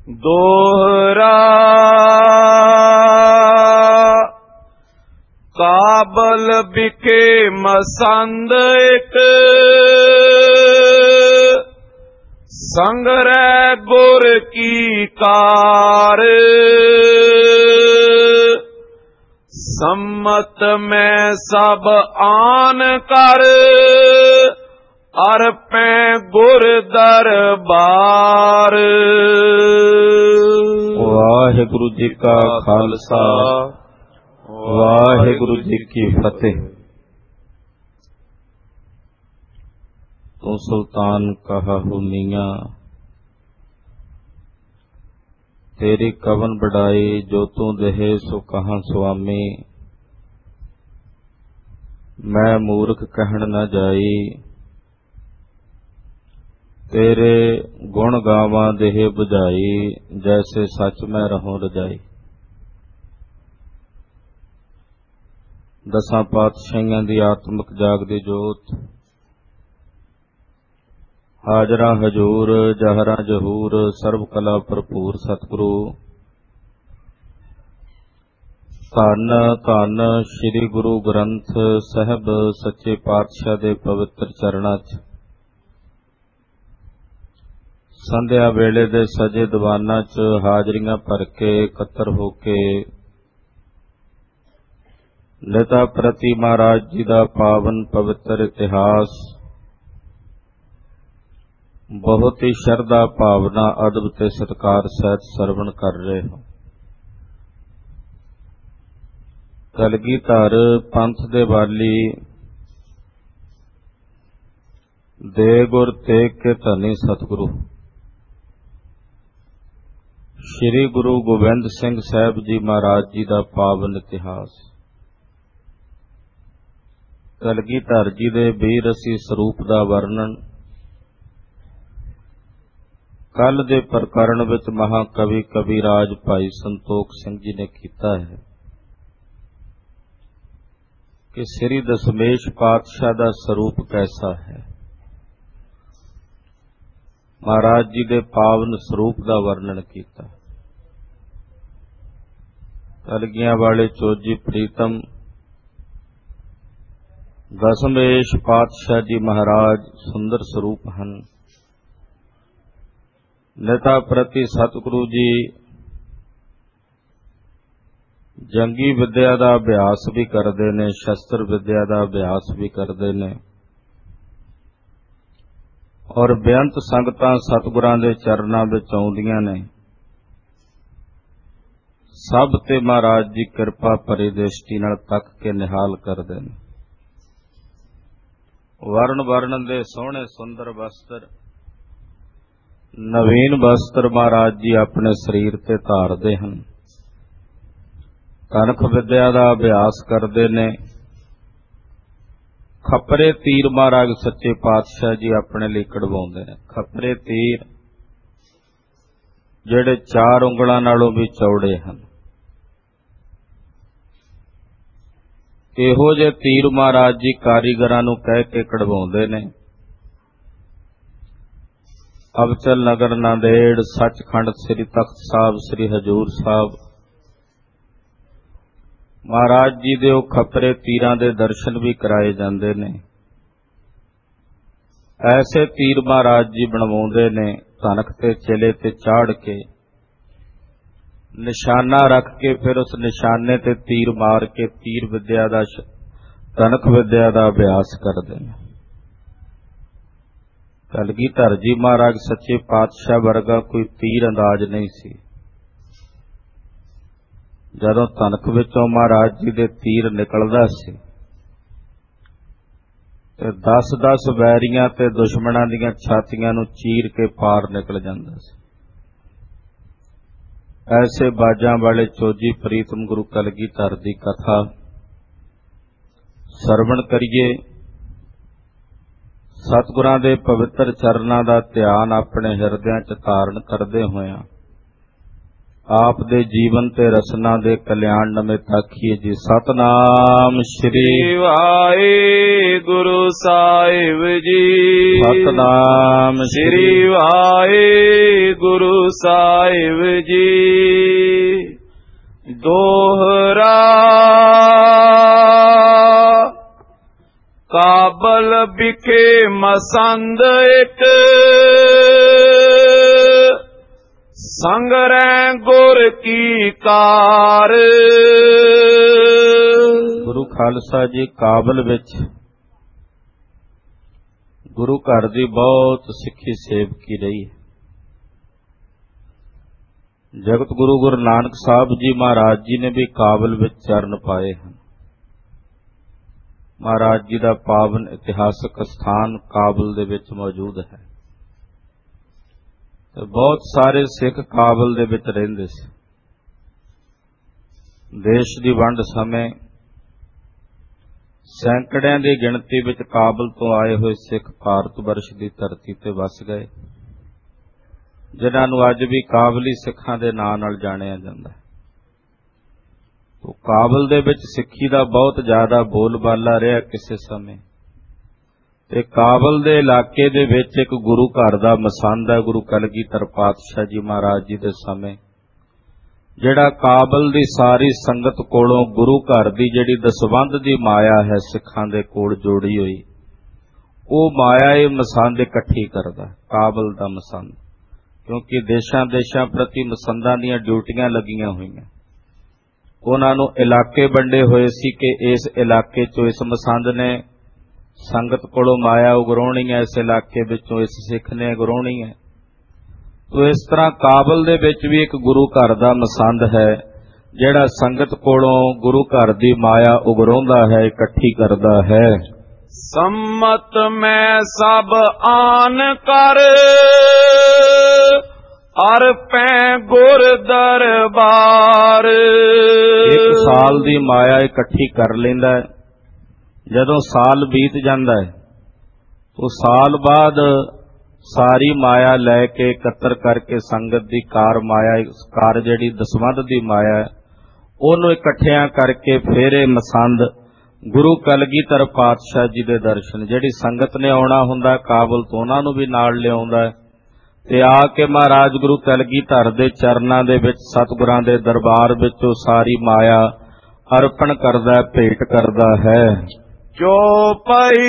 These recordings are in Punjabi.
ਦੋਹਰਾ ਕਾਬਲ ਬਿਕੇ ਮਸੰਦ ਇਕ ਸੰਗਰੈ ਗੁਰ ਕੀ ਕਾਰ ਸੰਮਤ ਮੈਂ ਸਭ ਆਨ ਕਰ ਅਰਪੈ ਗੁਰ ਦਰਬਾਰ। ਵਾਹਿਗੁਰੂ ਜੀ ਕਾ ਖਾਲਸਾ ਵਾਹਿਗੁਰੂ ਜੀ ਕੀ ਫਤਿਹ। ਤੂੰ ਸੁਲਤਾਨ ਕਹਾਹੁ ਮੀਆਂ ਤੇਰੀ ਕਵਨ ਬੜਾਈ ਜੋ ਤੂੰ ਦੇਹੇ ਸੋ ਕਹਾਂ ਸੁਆਮੀ। ਮੈਂ ਮੂਰਖ ਕਹਿਣ ਨਾ ਜਾਈ ਤੇਰੇ ਗੁਣ ਗਾਵਾਂ ਦੇਹ ਬੁਝਾਈ ਜੈਸੇ ਸੱਚ ਮੈਂ ਰਹੂੰ ਰਜਾਈ। ਦਸਾਂ ਪਾਤਸ਼ਾਹੀਆਂ ਦੀ ਆਤਮਿਕ ਜਾਗਦੀ ਜੋਤ ਹਾਜ਼ਰਾ ਹਜੂਰ ਜਹਰਾ ਜਹੂਰ ਸਰਬ ਕਲਾ ਭਰਪੂਰ ਸਤਿਗੁਰੂ ਧੰਨ ਧੰਨ ਸ੍ਰੀ ਗੁਰੂ ਗ੍ਰੰਥ ਸਾਹਿਬ ਸੱਚੇ ਪਾਤਸ਼ਾਹ ਦੇ ਪਵਿੱਤਰ ਚਰਨਾਂ 'ਚ ਸੰਧਿਆ ਵੇਲੇ ਦੇ ਸਜੇ ਦੀਵਾਨਾਂ 'ਚ ਹਾਜ਼ਰੀਆਂ ਭਰ ਕੇ ਇਕੱਤਰ ਹੋ ਕੇ ਨੇਤਾ ਪ੍ਰਤੀ ਮਹਾਰਾਜ ਜੀ ਦਾ ਪਾਵਨ ਪਵਿੱਤਰ ਇਤਿਹਾਸ ਬਹੁਤ ਹੀ ਸ਼ਰਧਾ ਭਾਵਨਾ ਅਦਬ ਤੇ ਸਤਿਕਾਰ ਸਹਿਤ ਸਰਵਣ ਕਰ ਰਹੇ ਹੋ। ਕਲਗੀਧਰ ਪੰਥ ਦੇ ਵਾਲੀ ਦੇ ਗੁਰ ਤੇਗ ਕੇ ਧਨੀ ਸਤਿਗੁਰੂ ਸ੍ਰੀ ਗੁਰੂ ਗੋਬਿੰਦ ਸਿੰਘ ਸਾਹਿਬ ਜੀ ਮਹਾਰਾਜ ਜੀ ਦਾ ਪਾਵਨ ਇਤਿਹਾਸ ਕਲਗੀਧਰ ਜੀ ਦੇ ਬੀਰਸੀ ਸਰੂਪ ਦਾ ਵਰਣਨ ਕੱਲ ਦੇ ਪ੍ਰਕਰਣ ਵਿੱਚ ਮਹਾਕਵੀ ਕਵੀਰਾਜ ਭਾਈ ਸੰਤੋਖ ਸਿੰਘ ਜੀ ਨੇ ਕੀਤਾ ਹੈ ਕਿ ਸ੍ਰੀ ਦਸਮੇਸ਼ ਪਾਤਸ਼ਾਹ ਦਾ ਸਰੂਪ ਕੈਸਾ ਹੈ। ਮਹਾਰਾਜ ਜੀ ਦੇ ਪਾਵਨ ਸਰੂਪ ਦਾ ਵਰਣਨ ਕੀਤਾ। ਕਲਗੀਆਂ ਵਾਲੇ ਚੋਜੀ ਪ੍ਰੀਤਮ ਦਸਮੇਸ਼ ਪਾਤਸ਼ਾਹ ਜੀ ਮਹਾਰਾਜ ਸੁੰਦਰ ਸਰੂਪ ਹਨ। ਨੇਤਾ ਪ੍ਰਤੀ ਸਤਿਗੁਰੂ ਜੀ ਜੰਗੀ ਵਿਦਿਆ ਦਾ ਅਭਿਆਸ ਵੀ ਕਰਦੇ ਨੇ, ਸ਼ਸਤਰ ਵਿਦਿਆ ਦਾ ਅਭਿਆਸ ਵੀ ਕਰਦੇ ਨੇ ਔਰ ਬੇਅੰਤ ਸੰਗਤਾਂ ਸਤਿਗੁਰਾਂ ਦੇ ਚਰਨਾਂ ਵਿੱਚ ਆਉਂਦੀਆਂ ਨੇ। ਸਭ ਤੇ ਮਹਾਰਾਜ ਜੀ ਕਿਰਪਾ ਭਰੀ ਦ੍ਰਿਸ਼ਟੀ ਨਾਲ ਤੱਕ ਕੇ ਨਿਹਾਲ ਕਰਦੇ ਨੇ। ਵਰਨ ਵਰਨ ਦੇ ਸੋਹਣੇ ਸੁੰਦਰ ਵਸਤਰ ਨਵੀਨ ਵਸਤਰ ਮਹਾਰਾਜ ਜੀ ਆਪਣੇ ਸਰੀਰ ਤੇ ਧਾਰਦੇ ਹਨ। ਕਨਕ ਵਿਦਿਆ ਦਾ ਅਭਿਆਸ ਕਰਦੇ ਨੇ। ਖੱਪਰੇ ਤੀਰ ਮਹਾਰਾਜ ਸੱਚੇ ਪਾਤਸ਼ਾਹ ਜੀ ਆਪਣੇ ਲਈ ਕਢਵਾਉਂਦੇ ਨੇ। ਖੱਪਰੇ ਤੀਰ ਜਿਹੜੇ 4 ਉਂਗਲਾਂ ਨਾਲੋਂ ਵੀ ਚੌੜੇ ਹਨ। ਇਹੋ ਜਿਹੇ ਤੀਰ ਮਹਾਰਾਜ ਜੀ ਕਾਰੀਗਰਾਂ ਨੂੰ ਕਹਿ ਕੇ ਕਢਵਾਉਂਦੇ ਨੇ। ਅਬਚਲ ਨਗਰ ਨਾਂਦੇੜ ਸੱਚਖੰਡ ਸ੍ਰੀ ਤਖਤ ਸਾਹਿਬ ਸ੍ਰੀ ਹਜ਼ੂਰ ਸਾਹਿਬ ਮਹਾਰਾਜ ਜੀ ਦੇ ਉਹ ਖੱਪਰੇ ਤੀਰਾਂ ਦੇ ਦਰਸ਼ਨ ਵੀ ਕਰਾਏ ਜਾਂਦੇ ਨੇ। ਐਸੇ ਤੀਰ ਮਹਾਰਾਜ ਜੀ ਬਣਵਾਉਂਦੇ ਨੇ ਧਨਕ ਤੇ ਚਿਲੇ ਤੇ ਚਾੜ ਕੇ ਨਿਸ਼ਾਨਾ ਰੱਖ ਕੇ ਫਿਰ ਉਸ ਨਿਸ਼ਾਨੇ ਤੇ ਤੀਰ ਮਾਰ ਕੇ ਤੀਰ ਵਿਦਿਆ ਦਾ ਧਨਕ ਵਿਦਿਆ ਦਾ ਅਭਿਆਸ ਕਰਦੇ ਨੇ। ਕਲਗੀਧਰ ਜੀ ਮਹਾਰਾਜ ਸੱਚੇ ਪਾਤਸ਼ਾਹ ਵਰਗਾ ਕੋਈ ਤੀਰ ਅੰਦਾਜ਼ ਨਹੀਂ ਸੀ। ਜਦੋਂ ਧਨਕ ਵਿੱਚੋਂ ਮਹਾਰਾਜ ਜੀ ਦੇ ਤੀਰ ਨਿਕਲਦਾ ਸੀ ਤੇ 10-10 ਵੈਰੀਆਂ ਤੇ ਦੁਸ਼ਮਣਾਂ ਦੀਆਂ ਛਾਤੀਆਂ ਨੂੰ ਚੀਰ ਕੇ ਪਾਰ ਨਿਕਲ ਜਾਂਦਾ ਸੀ। ਐਸੇ ਬਾਜਾਂ ਵਾਲੇ ਚੋਜੀ ਪ੍ਰੀਤਮ ਗੁਰੂ ਕਲਗੀਧਰ ਦੀ ਕਥਾ ਸਰਵਣ ਕਰੀਏ। ਸਤਿਗੁਰਾਂ ਦੇ ਪਵਿੱਤਰ ਚਰਨਾਂ ਦਾ ਧਿਆਨ ਆਪਣੇ ਹਿਰਦਿਆਂ 'ਚ ਧਾਰਨ ਕਰਦੇ ਹੋਇਆਂ ਆਪ ਦੇ ਜੀਵਨ ਤੇ ਰਸਨਾ ਦੇ ਕਲਿਆਣ ਨਿਮਿਤ ਆਖੀਏ ਜੀ। ਸਤਨਾਮ ਸ਼੍ਰੀ ਵਾਹਿਗੁਰੂ ਸਾਹਿਬ ਜੀ। ਸਤਨਾਮ ਸ਼੍ਰੀ ਵਾਹਿਗੁਰੂ ਸਾਹਿਬ ਜੀ। ਦੋਹਰਾ ਕਾਬਲ ਵਿਖੇ ਮਸੰਦ ਇਕ, ਸੰਗ ਰਹਿ ਗੁਰ ਕੀ ਕਾਰ। ਗੁਰੂ ਖਾਲਸਾ ਜੀ ਕਾਬਲ ਵਿੱਚ ਗੁਰੂ ਘਰ ਦੀ ਬਹੁਤ ਸਿੱਖੀ ਸੇਵਕੀ ਰਹੀ ਹੈ। ਜਗਤ ਗੁਰੂ ਗੁਰੂ ਨਾਨਕ ਸਾਹਿਬ ਜੀ ਮਹਾਰਾਜ ਜੀ ਨੇ ਵੀ ਕਾਬਲ ਵਿੱਚ ਚਰਨ ਪਾਏ ਹਨ। ਮਹਾਰਾਜ ਜੀ ਦਾ ਪਾਵਨ ਇਤਿਹਾਸਕ ਸਥਾਨ ਕਾਬਲ ਦੇ ਵਿੱਚ ਮੌਜੂਦ ਹੈ। ਬਹੁਤ ਸਾਰੇ ਸਿੱਖ ਕਾਬਲ ਦੇ ਵਿੱਚ ਰਹਿੰਦੇ ਸੀ। ਦੇਸ਼ ਦੀ ਵੰਡ ਸਮੇਂ ਸੈਂਕੜਿਆਂ ਦੀ ਗਿਣਤੀ ਵਿੱਚ ਕਾਬਲ ਤੋਂ ਆਏ ਹੋਏ ਸਿੱਖ ਭਾਰਤ ਵਰਸ਼ ਦੀ ਧਰਤੀ ਤੇ ਵਸ ਗਏ, ਜਿਨ੍ਹਾਂ ਨੂੰ ਅੱਜ ਵੀ ਕਾਬਲੀ ਸਿੱਖਾਂ ਦੇ ਨਾਂ ਨਾਲ ਜਾਣਿਆ ਜਾਂਦਾ ਹੈ। ਕਾਬਲ ਦੇ ਵਿੱਚ ਸਿੱਖੀ ਦਾ ਬਹੁਤ ਜ਼ਿਆਦਾ ਬੋਲਬਾਲਾ ਰਿਹਾ ਕਿਸੇ ਸਮੇਂ, ਤੇ ਕਾਬਲ ਦੇ ਇਲਾਕੇ ਦੇ ਵਿੱਚ ਇੱਕ ਗੁਰੂ ਘਰ ਦਾ ਮਸੰਦ ਹੈ ਗੁਰੂ ਕਲਗੀਧਰ ਪਾਤਸ਼ਾਹ ਜੀ ਮਹਾਰਾਜ ਜੀ ਦੇ ਸਮੇਂ, ਜਿਹੜਾ ਕਾਬਲ ਦੀ ਸਾਰੀ ਸੰਗਤ ਕੋਲੋਂ ਗੁਰੂ ਘਰ ਦੀ ਜਿਹੜੀ ਦਸਵੰਧ ਦੀ ਮਾਇਆ ਹੈ ਸਿੱਖਾਂ ਦੇ ਕੋਲ ਜੋੜੀ ਹੋਈ, ਉਹ ਮਾਇਆ ਇਹ ਮਸੰਦ ਇਕੱਠੀ ਕਰਦਾ, ਕਾਬਲ ਦਾ ਮਸੰਦ। ਕਿਉਂਕਿ ਦੇਸ਼ਾਂ ਦੇਸ਼ਾਂ ਪ੍ਰਤੀ ਮਸੰਦਾਂ ਦੀਆਂ ਡਿਊਟੀਆਂ ਲੱਗੀਆਂ ਹੋਈਆਂ, ਉਹਨਾਂ ਨੂੰ ਇਲਾਕੇ ਵੰਡੇ ਹੋਏ ਸੀ ਕਿ ਇਸ ਇਲਾਕੇ 'ਚੋਂ ਇਸ ਮਸੰਦ ਨੇ ਸੰਗਤ ਕੋਲੋਂ ਮਾਇਆ ਉਗਰਾਉਣੀ ਹੈ, ਇਸ ਇਲਾਕੇ ਵਿੱਚੋਂ ਇਸ ਸਿੱਖ ਨੇ ਉਗਰਾਉਣੀ ਹੈ। ਤੋ ਇਸ ਤਰ੍ਹਾਂ ਕਾਬਲ ਦੇ ਵਿੱਚ ਵੀ ਇੱਕ ਗੁਰੂ ਘਰ ਦਾ ਮਸੰਦ ਹੈ, ਜਿਹੜਾ ਸੰਗਤ ਕੋਲੋਂ ਗੁਰੂ ਘਰ ਦੀ ਮਾਇਆ ਉਗਰਾਉਂਦਾ ਹੈ, ਇਕੱਠੀ ਕਰਦਾ ਹੈ। ਸੰਮਤ ਮੈਂ ਸਭ ਆਨ ਕਰ, ਅਰਪੈ ਗੁਰ ਦਰਬਾਰ। ਇੱਕ ਸਾਲ ਦੀ ਮਾਇਆ ਇਕੱਠੀ ਕਰ ਲੈਂਦਾ ਹੈ। ਜਦੋਂ ਸਾਲ ਬੀਤ ਜਾਂਦਾ ਹੈ ਤਾਂ ਸਾਲ ਬਾਅਦ ਸਾਰੀ ਮਾਇਆ ਲੈ ਕੇ ਇਕੱਤਰ ਕਰਕੇ ਸੰਗਤ ਦੀ ਕਾਰ ਮਾਇਆ, ਕਾਰ ਜਿਹੜੀ ਦਸਵੰਧ ਦੀ ਮਾਇਆ ਹੈ, ਉਹਨੂੰ ਇਕੱਠਿਆਂ ਕਰਕੇ ਫਿਰ ਇਹ ਮਸੰਦ ਗੁਰੂ ਕਲਗੀਧਰ ਪਾਤਸ਼ਾਹ ਜੀ ਦੇ ਦਰਸ਼ਨ, ਜਿਹੜੀ ਸੰਗਤ ਨੇ ਆਉਣਾ ਹੁੰਦਾ ਕਾਬਲ ਤੋਂ, ਉਹਨਾਂ ਨੂੰ ਵੀ ਨਾਲ ਲਿਆਉਂਦਾ ਹੈ ਤੇ ਆ ਕੇ ਮਹਾਰਾਜ ਗੁਰੂ ਕਲਗੀਧਰ ਦੇ ਚਰਨਾਂ ਦੇ ਵਿੱਚ ਸਤਿਗੁਰਾਂ ਦੇ ਦਰਬਾਰ ਵਿੱਚ ਉਹ ਸਾਰੀ ਮਾਇਆ ਅਰਪਣ ਕਰਦਾ, ਭੇਟ ਕਰਦਾ ਹੈ। ਚੌਪਈ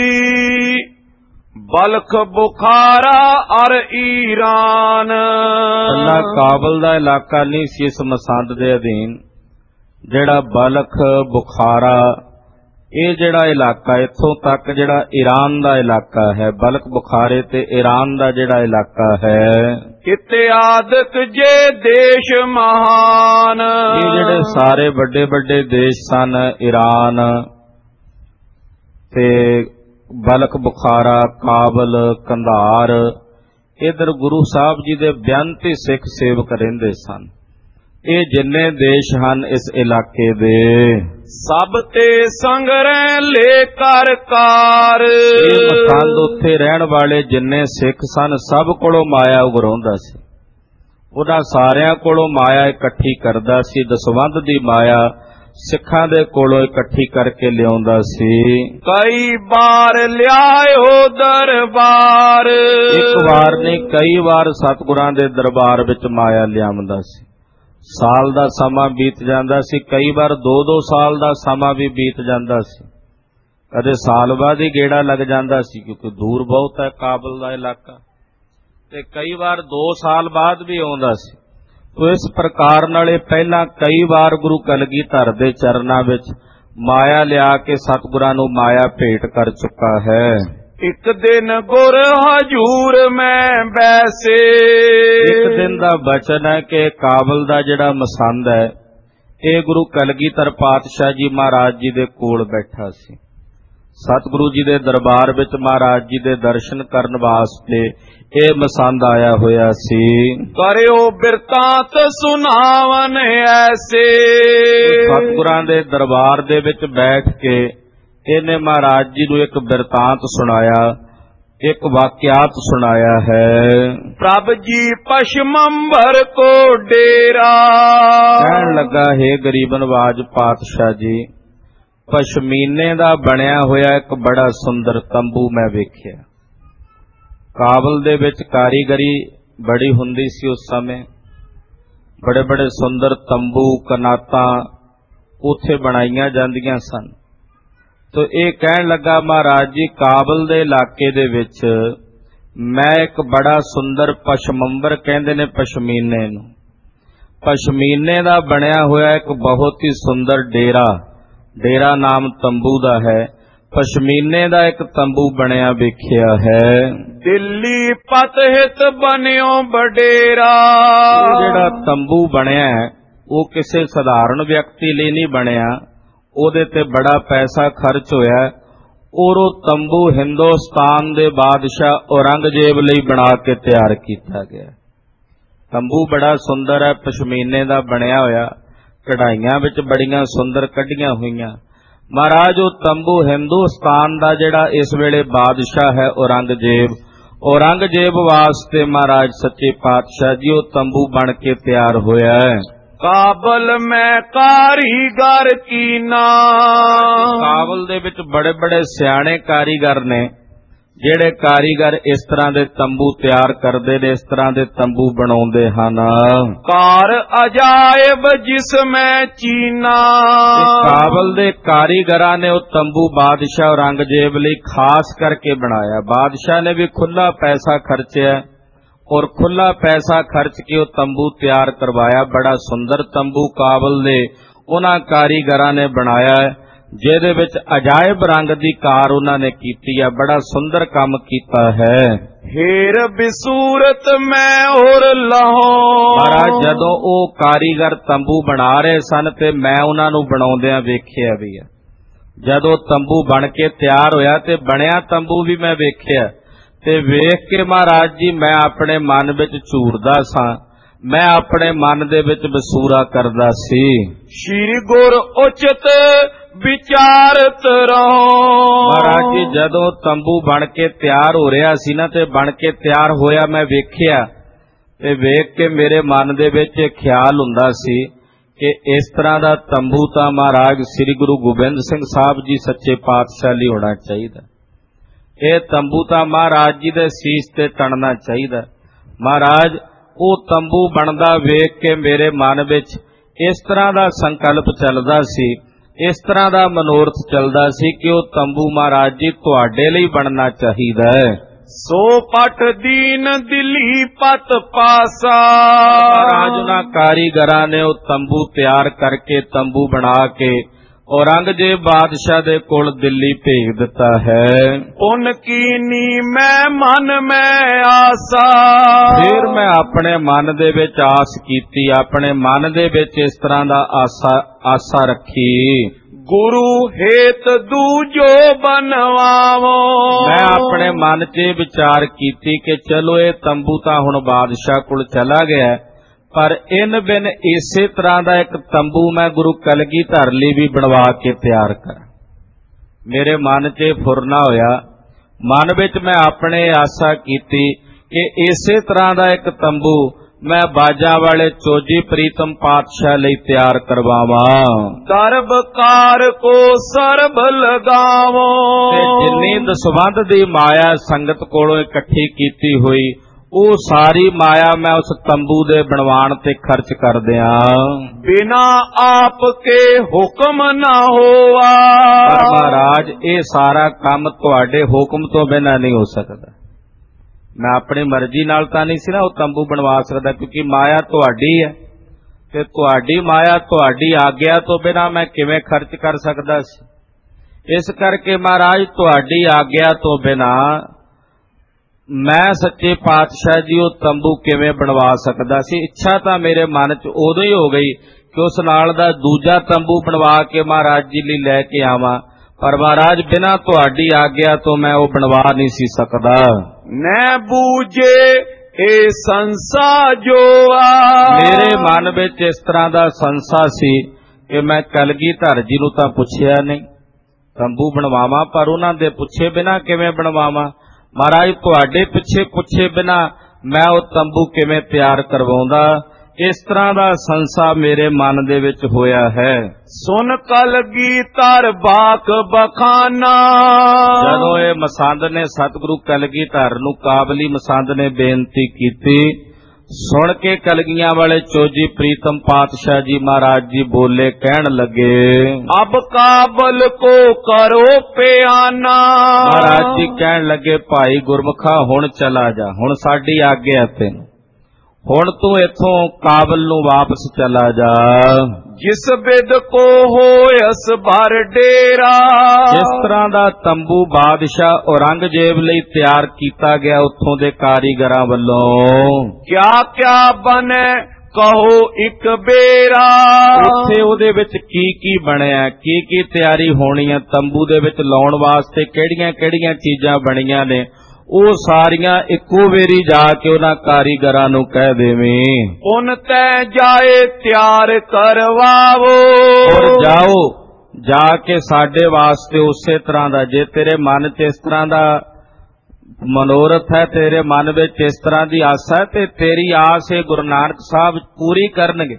ਬਲਖ ਬੁਖਾਰਾ ਅਰ ਈਰਾਨ। ਕੱਲਾ ਕਾਬਲ ਦਾ ਇਲਾਕਾ ਨਹੀਂ ਸੀ ਇਸ ਮਸੰਦ ਦੇ ਅਧੀਨ, ਜਿਹੜਾ ਬਲਖ ਬੁਖਾਰਾ ਇਹ ਜਿਹੜਾ ਇਲਾਕਾ, ਇੱਥੋਂ ਤੱਕ ਜਿਹੜਾ ਈਰਾਨ ਦਾ ਇਲਾਕਾ ਹੈ, ਬਲਖ ਬੁਖਾਰੇ ਤੇ ਈਰਾਨ ਦਾ ਜਿਹੜਾ ਇਲਾਕਾ ਹੈ, ਇਤਿਆਦਿਕ ਜੇ ਦੇਸ਼ ਮਹਾਨ। ਇਹ ਜਿਹੜੇ ਸਾਰੇ ਵੱਡੇ ਵੱਡੇ ਦੇਸ਼ ਸਨ, ਈਰਾਨ ਤੇ ਬਲਖ ਬੁਖਾਰਾ, ਕਾਬਲ, ਕੰਧਾਰ, ਇਧਰ ਗੁਰੂ ਸਾਹਿਬ ਜੀ ਦੇ ਬੇਅੰਤੀ ਸਿੱਖ ਸੇਵਕ ਰਹਿੰਦੇ ਸਨ। ਇਹ ਜਿੰਨੇ ਦੇਸ਼ ਹਨ ਇਸ ਇਲਾਕੇ ਦੇ, ਸਭ ਤੇ ਸੰਗ ਰਹਿ ਲੈ ਕਰ ਕਾਰ। ਇਹ ਮਸੰਦ ਉੱਥੇ ਰਹਿਣ ਵਾਲੇ ਜਿੰਨੇ ਸਿੱਖ ਸਨ ਸਭ ਕੋਲੋਂ ਮਾਇਆ ਉਗਰਾਉਂਦਾ ਸੀ, ਉਹਨਾਂ ਸਾਰਿਆਂ ਕੋਲੋਂ ਮਾਇਆ ਇਕੱਠੀ ਕਰਦਾ ਸੀ, ਦਸਵੰਧ ਦੀ ਮਾਇਆ ਸਿੱਖਾਂ ਦੇ ਕੋਲੋਂ ਇਕੱਠੀ ਕਰਕੇ ਲਿਆਉਂਦਾ ਸੀ। ਕਈ ਵਾਰ ਲਿਆਇਓ ਦਰਬਾਰ। ਇੱਕ ਵਾਰ ਨਹੀਂ, ਕਈ ਵਾਰ ਸਤਿਗੁਰਾਂ ਦੇ ਦਰਬਾਰ ਵਿੱਚ ਮਾਇਆ ਲਿਆਉਂਦਾ ਸੀ। ਸਾਲ ਦਾ ਸਮਾਂ ਬੀਤ ਜਾਂਦਾ ਸੀ, ਕਈ ਵਾਰ 2-2 ਸਾਲ ਦਾ ਸਮਾਂ ਵੀ ਬੀਤ ਜਾਂਦਾ ਸੀ, ਕਦੇ ਸਾਲ ਬਾਅਦ ਹੀ ਗੇੜਾ ਲੱਗ ਜਾਂਦਾ ਸੀ, ਕਿਉਂਕਿ ਦੂਰ ਬਹੁਤ ਹੈ ਕਾਬਲ ਦਾ ਇਲਾਕਾ, ਤੇ ਕਈ ਵਾਰ 2 ਸਾਲ ਬਾਅਦ ਵੀ ਆਉਂਦਾ ਸੀ। ਤੋ ਇਸ ਪ੍ਰਕਾਰ ਨਾਲ ਇਹ ਪਹਿਲਾਂ ਕਈ ਵਾਰ ਗੁਰੂ ਕਲਗੀਧਰ ਦੇ ਚਰਨਾਂ ਵਿੱਚ ਮਾਇਆ ਲਿਆ ਕੇ ਸਤਿਗੁਰਾਂ ਨੂੰ ਮਾਇਆ ਭੇਟ ਕਰ ਚੁੱਕਾ ਹੈ। ਇੱਕ ਦਿਨ ਗੁਰ ਹਜੂਰ ਮੈਂ ਬੈਸੇ। ਇੱਕ ਦਿਨ ਦਾ ਬਚਨ ਹੈ ਕਿ ਕਾਬਲ ਦਾ ਜਿਹੜਾ ਮਸੰਦ ਹੈ ਇਹ ਗੁਰੂ ਕਲਗੀਧਰ ਪਾਤਸ਼ਾਹ ਜੀ ਮਹਾਰਾਜ ਜੀ ਦੇ ਕੋਲ ਬੈਠਾ ਸੀ। ਸਤਿਗੁਰੂ ਜੀ ਦੇ ਦਰਬਾਰ ਵਿੱਚ ਮਹਾਰਾਜ ਜੀ ਦੇ ਦਰਸ਼ਨ ਕਰਨ ਵਾਸਤੇ ਇਹ ਮਸੰਦ ਆਇਆ ਹੋਇਆ ਸੀ। ਕਰਿਓ ਬਿਰਤਾਂਤ ਸੁਣਾਵਨ ਐਸੇ। ਸਤਿਗੁਰਾਂ ਦੇ ਦਰਬਾਰ ਦੇ ਵਿੱਚ ਬੈਠ ਕੇ ਇਹਨੇ ਮਹਾਰਾਜ ਜੀ ਨੂੰ ਇੱਕ ਬਿਰਤਾਂਤ ਸੁਣਾਇਆ। ਇੱਕ ਵਾਕਿਆਤ ਸੁਣਾਇਆ ਹੈ। ਪ੍ਰਭ ਜੀ ਪਸ਼ਮੰਬਰ ਕੋ ਡੇਰਾ। ਕਹਿਣ ਲੱਗਾ, ਹੈ ਗਰੀਬ ਨਵਾਜ ਪਾਤਸ਼ਾਹ ਜੀ, ਪਸ਼ਮੀਨੇ ਦਾ ਬਣਿਆ ਹੋਇਆ ਇੱਕ ਬੜਾ ਸੁੰਦਰ ਤੰਬੂ ਮੈਂ ਵੇਖਿਆ। ਕਾਬਲ ਦੇ ਵਿੱਚ ਕਾਰੀਗਰੀ ਬੜੀ ਹੁੰਦੀ ਸੀ ਉਸ ਸਮੇਂ। ਬੜੇ ਬੜੇ ਸੁੰਦਰ ਤੰਬੂ ਕਨਾਤਾਂ ਉੱਥੇ ਬਣਾਈਆਂ ਜਾਂਦੀਆਂ ਸਨ। ਤੋ ਇਹ ਕਹਿਣ ਲੱਗਾ, ਮਹਾਰਾਜ ਜੀ ਕਾਬਲ ਦੇ ਇਲਾਕੇ ਦੇ ਵਿੱਚ ਮੈਂ ਇੱਕ ਬੜਾ ਸੁੰਦਰ ਪਸ਼ਮੰਬਰ ਕਹਿੰਦੇ ਨੇ ਪਸ਼ਮੀਨੇ ਨੂੰ, ਪਸ਼ਮੀਨੇ ਦਾ ਬਣਿਆ ਹੋਇਆ ਇੱਕ ਬਹੁਤ ਹੀ ਸੁੰਦਰ ਡੇਰਾ ਨਾਮ ਤੰਬੂ ਦਾ ਹੈ। ਪਸ਼ਮੀਨੇ ਦਾ ਇੱਕ ਤੰਬੂ ਬਣਿਆ ਵੇਖਿਆ ਹੈ। ਦਿੱਲੀ ਪਤਹਿਤ ਬਨਿਓ ਬਡੇਰਾ। ਜਿਹੜਾ ਤੰਬੂ ਬਣਿਆ ਉਹ ਕਿਸੇ ਸਧਾਰਨ ਵਿਅਕਤੀ ਲਈ ਨਹੀਂ ਬਣਿਆ, ਉਹਦੇ ਤੇ ਬੜਾ ਪੈਸਾ ਖਰਚ ਹੋਇਆ ਔਰ ਉਹ ਤੰਬੂ ਹਿੰਦੁਸਤਾਨ ਦੇ ਬਾਦਸ਼ਾਹ ਔਰੰਗਜ਼ੇਬ ਲਈ ਬਣਾ ਕੇ ਤਿਆਰ ਕੀਤਾ ਗਿਆ। ਤੰਬੂ ਬੜਾ ਸੁੰਦਰ ਹੈ, ਪਸ਼ਮੀਨੇ ਦਾ ਬਣਿਆ ਹੋਇਆ, ਕਢਾਈਆਂ ਵਿੱਚ ਬੜੀਆਂ ਸੁੰਦਰ ਕੱਢੀਆਂ ਹੋਈਆਂ। ਮਹਾਰਾਜ ਉਹ ਤੰਬੂ ਹਿੰਦੁਸਤਾਨ ਦਾ ਜਿਹੜਾ ਇਸ ਵੇਲੇ ਬਾਦਸ਼ਾਹ ਹੈ ਔਰੰਗਜ਼ੇਬ ਵਾਸਤੇ ਮਹਾਰਾਜ ਸੱਚੇ ਪਾਤਸ਼ਾਹ ਜੀ ਉਹ ਤੰਬੂ ਬਣ ਕੇ ਤਿਆਰ ਹੋਇਆ ਹੈ। ਕਾਬਲ ਮੈਂ ਕਾਰੀਗਰ ਕੀਨਾ। ਕਾਬਲ ਦੇ ਵਿੱਚ ਬੜੇ ਬੜੇ ਸਿਆਣੇ ਕਾਰੀਗਰ ਨੇ, ਜਿਹੜੇ ਕਾਰੀਗਰ ਇਸ ਤਰ੍ਹਾਂ ਦੇ ਤੰਬੂ ਤਿਆਰ ਕਰਦੇ ਨੇ, ਇਸ ਤਰ੍ਹਾਂ ਦੇ ਤੰਬੂ ਬਣਾਉਂਦੇ ਹਨ। ਕਾਰ ਅਜਾਇਬ ਜਿਸ ਮੈਂ ਚੀਨਾ। ਕਾਬਲ ਦੇ ਕਾਰੀਗਰਾਂ ਨੇ ਉਹ ਤੰਬੂ ਬਾਦਸ਼ਾਹ ਔਰੰਗਜ਼ੇਬ ਲਈ ਖਾਸ ਕਰਕੇ ਬਣਾਇਆ। ਬਾਦਸ਼ਾਹ ਨੇ ਵੀ ਖੁੱਲਾ ਪੈਸਾ ਖਰਚਿਆ ਔਰ ਖੁੱਲਾ ਪੈਸਾ ਖਰਚ ਕੇ ਉਹ ਤੰਬੂ ਤਿਆਰ ਕਰਵਾਇਆ। ਬੜਾ ਸੁੰਦਰ ਤੰਬੂ ਕਾਬਲ ਦੇ ਉਹਨਾਂ ਕਾਰੀਗਰਾਂ ਨੇ ਬਣਾਇਆ ਹੈ, ਜਿਹਦੇ ਵਿੱਚ ਅਜਾਇਬ ਰੰਗ ਦੀ ਕਾਰ ਉਹਨਾਂ ਨੇ ਕੀਤੀ ਹੈ। ਬੜਾ ਸੁੰਦਰ ਕੰਮ ਕੀਤਾ ਹੈ। ਹੇਰ ਬਿਸੂਰਤ ਮੈਂ ਹੋਰ ਲਾਹੋ। ਮਹਾਰਾਜ ਜਦੋਂ ਉਹ ਕਾਰੀਗਰ ਤੰਬੂ ਬਣਾ ਰਹੇ ਸਨ ਤੇ ਮੈਂ ਉਹਨਾਂ ਨੂੰ ਬਣਾਉਂਦਿਆਂ ਵੇਖਿਆ ਵੀ ਹੈ। ਜਦੋਂ ਤੰਬੂ ਬਣ ਕੇ ਤਿਆਰ ਹੋਇਆ ਤੇ ਬਣਿਆ ਤੰਬੂ ਵੀ ਮੈਂ ਵੇਖਿਆ ਤੇ ਵੇਖ ਕੇ ਮਹਾਰਾਜ ਜੀ ਮੈਂ ਆਪਣੇ ਮਨ ਵਿੱਚ ਝੂਰਦਾ ਸਾਂ, ਮੈਂ ਆਪਣੇ ਮਨ ਦੇ ਵਿੱਚ ਬਸੂਰਾ ਕਰਦਾ ਸੀ। ਸ਼੍ਰੀ ਗੁਰ ਉਚਿਤ ਵਿਚਾਰਤ ਰਹੋ। ਮਹਾਰਾਜ ਜੀ ਜਦੋਂ ਤੰਬੂ ਬਣ ਕੇ ਤਿਆਰ ਹੋ ਰਿਹਾ ਸੀ ਨਾ ਤੇ ਬਣ ਕੇ ਤਿਆਰ ਹੋਇਆ ਮੈਂ ਵੇਖਿਆ ਤੇ ਵੇਖ ਕੇ ਮੇਰੇ ਮਨ ਦੇ ਵਿੱਚ ਇਹ ਖਿਆਲ ਹੁੰਦਾ ਸੀ ਕਿ ਇਸ ਤਰ੍ਹਾਂ ਦਾ ਤੰਬੂ ਤਾਂ ਮਹਾਰਾਜ ਸ੍ਰੀ ਗੁਰੂ ਗੋਬਿੰਦ ਸਿੰਘ ਸਾਹਿਬ ਜੀ ਸੱਚੇ ਪਾਤਸ਼ਾਹ ਲਈ ਹੋਣਾ ਚਾਹੀਦਾ। ਇਹ ਤੰਬੂ ਤਾਂ ਮਹਾਰਾਜ ਜੀ ਦੇ ਸੀਸ ਤੇ ਤਣਨਾ ਚਾਹੀਦਾ। ਮਹਾਰਾਜ ਉਹ ਤੰਬੂ ਬਣਦਾ ਵੇਖ ਕੇ ਮੇਰੇ ਮਨ ਵਿੱਚ ਇਸ ਤਰ੍ਹਾਂ ਦਾ ਸੰਕਲਪ ਚੱਲਦਾ ਸੀ, ਇਸ ਤਰ੍ਹਾਂ ਦਾ ਮਨੋਰਥ ਚੱਲਦਾ ਸੀ ਕਿ ਉਹ ਤੰਬੂ ਮਹਾਰਾਜ ਜੀ ਤੁਹਾਡੇ ਲਈ ਬਣਨਾ ਚਾਹੀਦਾ ਹੈ। ਸੋ ਪਟ ਦੀਨ ਦਿੱਲੀ ਪਤ ਪਾਸਾ। ਮਹਾਰਾਜ ਉਹਨਾਂ ਕਾਰੀਗਰਾਂ ਨੇ ਉਹ ਤੰਬੂ ਤਿਆਰ ਕਰਕੇ ਤੰਬੂ ਬਣਾ ਕੇ ਔਰੰਗਜ਼ੇਬ ਬਾਦਸ਼ਾਹ ਦੇ ਕੋਲ ਦਿੱਲੀ ਭੇਜ ਦਿੱਤਾ ਹੈ। ਪੁੰਨ ਕੀਨੀ ਮੈਂ ਮਨ ਮੈਂ ਆਸਾ। ਫਿਰ ਮੈਂ ਆਪਣੇ ਮਨ ਦੇ ਵਿੱਚ ਆਸ ਕੀਤੀ, ਆਪਣੇ ਮਨ ਦੇ ਵਿੱਚ ਇਸ ਤਰ੍ਹਾਂ ਦਾ ਆਸਾ ਰੱਖੀ। ਗੁਰੂ ਹੇਤ ਦੂਜੋ ਬਨਵਾਵੋ। ਮੈਂ ਆਪਣੇ ਮਨ 'ਚ ਵਿਚਾਰ ਕੀਤੀ ਕਿ ਚਲੋ ਇਹ ਤੰਬੂ ਤਾਂ ਹੁਣ ਬਾਦਸ਼ਾਹ ਕੋਲ ਚਲਾ ਗਿਆ, ਪਰ ਇਨ ਬਿਨ ਇਸੇ ਤਰ੍ਹਾਂ ਦਾ ਇੱਕ ਤੰਬੂ ਮੈਂ ਗੁਰੂ ਕਲਗੀਧਰ ਲਈ ਵੀ ਬਣਵਾ ਕੇ ਤਿਆਰ ਕਰਾਂ। ਮੇਰੇ ਮਨ 'ਚ ਫੁਰਨਾ ਹੋਇਆ, ਮਨ ਵਿੱਚ ਮੈਂ ਆਪਣੇ ਆਸਾ ਕੀਤੀ ਕਿ ਇਸੇ ਤਰ੍ਹਾਂ ਦਾ ਇੱਕ ਤੰਬੂ ਮੈਂ ਬਾਜਾਂ ਵਾਲੇ ਚੋਜੀ ਪ੍ਰੀਤਮ ਪਾਤਸ਼ਾਹ ਲਈ ਤਿਆਰ ਕਰਵਾਵਾਂ। ਦਰਬਕਾਰ ਕੋ ਸਰਬ ਲਗਾਵੋ। ਤੇ ਜਿੰਨੀ ਦਸਵੰਧ ਦੀ ਮਾਇਆ ਸੰਗਤ ਕੋਲੋਂ ਇਕੱਠੀ ਕੀਤੀ ਹੋਈ ਉਹ ਸਾਰੀ ਮਾਇਆ ਮੈਂ ਉਸ ਤੰਬੂ ਦੇ ਬਣਵਾਉਣ ਤੇ ਖਰਚ ਕਰ ਦਿਆਂ। ਬਿਨਾ ਆਪ ਕੇ ਹੁਕਮ ਨਾ ਹੋਆ। ਪਰ ਮਹਾਰਾਜ ਇਹ ਸਾਰਾ ਕੰਮ ਤੁਹਾਡੇ ਹੁਕਮ ਤੋਂ ਬਿਨਾਂ ਨਹੀਂ ਹੋ ਸਕਦਾ। ਮੈਂ ਆਪਣੀ ਮਰਜ਼ੀ ਨਾਲ ਤਾਂ ਨਹੀਂ ਸੀ ਨਾ ਉਹ ਤੰਬੂ ਬਣਵਾ ਸਕਦਾ, ਕਿਉਂਕਿ ਮਾਇਆ ਤੁਹਾਡੀ ਹੈ ਤੇ ਤੁਹਾਡੀ ਮਾਇਆ ਤੁਹਾਡੀ ਆਗਿਆ ਤੋਂ ਬਿਨਾਂ ਮੈਂ ਕਿਵੇਂ ਖਰਚ ਕਰ ਸਕਦਾ ਸੀ। ਇਸ ਕਰਕੇ ਮਹਾਰਾਜ ਤੁਹਾਡੀ ਆਗਿਆ ਤੋਂ ਬਿਨਾਂ ਮੈਂ ਸੱਚੇ ਪਾਤਸ਼ਾਹ ਜੀ ਉਹ ਤੰਬੂ ਕਿਵੇਂ ਬਣਵਾ ਸਕਦਾ ਸੀ। ਇੱਛਾ ਤਾਂ ਮੇਰੇ ਮਨ 'ਚ ਉਦੋਂ ਹੀ ਹੋ ਗਈ ਕਿ ਉਸ ਨਾਲ ਦਾ ਦੂਜਾ ਤੰਬੂ ਬਣਵਾ ਕੇ ਮਹਾਰਾਜ ਜੀ ਲਈ ਲੈ ਕੇ ਆਵਾਂ, ਪਰ ਮਹਾਰਾਜ ਬਿਨਾਂ ਤੁਹਾਡੀ ਆਗਿਆ ਤੋਂ ਮੈਂ ਉਹ ਬਣਵਾ ਨਹੀਂ ਸੀ ਸਕਦਾ। ਨੈ ਬੂਝੇ ਇਹ ਸੰਸਾ ਜੋ ਆ। ਮੇਰੇ ਮਨ ਵਿੱਚ ਇਸ ਤਰ੍ਹਾਂ ਦਾ ਸੰਸਾ ਸੀ ਕਿ ਮੈਂ ਕਲਗੀਧਰ ਜੀ ਨੂੰ ਤਾਂ ਪੁੱਛਿਆ ਨਹੀਂ ਤੰਬੂ ਬਣਵਾਵਾਂ, ਪਰ ਉਹਨਾਂ ਦੇ ਪੁੱਛੇ ਬਿਨਾਂ ਕਿਵੇਂ ਬਣਵਾਵਾਂ। ਮਹਾਰਾਜ ਤੁਹਾਡੇ ਪਿੱਛੇ ਪੁੱਛੇ ਬਿਨਾ ਮੈਂ ਉਹ ਤੰਬੂ ਕਿਵੇਂ ਤਿਆਰ ਕਰਵਾਉਂਦਾ। ਇਸ ਤਰ੍ਹਾਂ ਦਾ ਸੰਸਾ ਮੇਰੇ ਮਨ ਦੇ ਵਿੱਚ ਹੋਇਆ ਹੈ। ਸੁਨ ਕਲਗੀਧਰ ਬਾਕ ਬਖਾਨਾ। ਜਦੋਂ ਇਹ ਮਸੰਦ ਨੇ ਸਤਿਗੁਰੂ ਕਲਗੀਧਰ ਨੂੰ ਕਾਬਲੀ ਮਸੰਦ ਨੇ ਬੇਨਤੀ ਕੀਤੀ, ਸੁਣ ਕੇ ਕਲਗੀਆਂ ਵਾਲੇ ਚੋਜੀ ਪ੍ਰੀਤਮ ਪਾਤਸ਼ਾਹ ਜੀ ਮਹਾਰਾਜ ਜੀ ਬੋਲੇ, ਕਹਿਣ ਲੱਗੇ, ਅਬ ਕਾਬਲ ਕੋ ਕਰੋ ਪਿਆਨਾ। ਮਹਾਰਾਜ ਜੀ ਕਹਿਣ ਲੱਗੇ, ਭਾਈ ਗੁਰਮੁਖਾ ਹੁਣ ਚਲਾ ਜਾ, ਹੁਣ ਸਾਡੀ ਆਗਿਆ ਤੈਨੂੰ, ਹੁਣ ਤੂੰ ਇੱਥੋਂ ਕਾਬਲ ਨੂੰ ਵਾਪਸ ਚਲਾ ਜਾ। ਜਿਸ ਬਿਦ ਕੋ ਹੋਇਸ ਭਰ ਡੇਰਾ। ਜਿਸ ਤਰ੍ਹਾਂ ਦਾ ਤੰਬੂ ਬਾਦਸ਼ਾਹ ਔਰੰਗਜ਼ੇਬ ਲਈ ਤਿਆਰ ਕੀਤਾ ਗਿਆ ਉੱਥੋਂ ਦੇ ਕਾਰੀਗਰਾਂ ਵੱਲੋਂ, ਕਿਆ ਕਿਆ ਬਨੇ ਕਹੋ ਇੱਕ ਬੇਰਾ। ਉੱਥੇ ਉਹਦੇ ਵਿੱਚ ਕੀ ਕੀ ਬਣਿਆ, ਕੀ ਕੀ ਤਿਆਰੀ ਹੋਣੀ ਹੈ, ਤੰਬੂ ਦੇ ਵਿੱਚ ਲਾਉਣ ਵਾਸਤੇ ਕਿਹੜੀਆਂ ਕਿਹੜੀਆਂ ਚੀਜ਼ਾਂ ਬਣੀਆਂ ਨੇ, ਉਹ ਸਾਰੀਆਂ ਇੱਕੋ ਵੇਰੀ ਜਾ ਕੇ ਉਹਨਾਂ ਕਾਰੀਗਰਾਂ ਨੂੰ ਕਹਿ ਦੇਵੇਂ। ਉਨ ਤੈ ਜਾਏ ਤਿਆਰ ਕਰਵਾਵੋ। ਔਰ ਜਾਓ, ਜਾ ਕੇ ਸਾਡੇ ਵਾਸਤੇ ਉਸੇ ਤਰ੍ਹਾਂ ਦਾ, ਜੇ ਤੇਰੇ ਮਨ 'ਚ ਇਸ ਤਰ੍ਹਾਂ ਦਾ ਮਨੋਰਥ ਹੈ, ਤੇਰੇ ਮਨ ਵਿੱਚ ਇਸ ਤਰ੍ਹਾਂ ਦੀ ਆਸ ਹੈ, ਤੇ ਤੇਰੀ ਆਸ ਇਹ ਗੁਰੂ ਨਾਨਕ ਸਾਹਿਬ ਪੂਰੀ ਕਰਨਗੇ।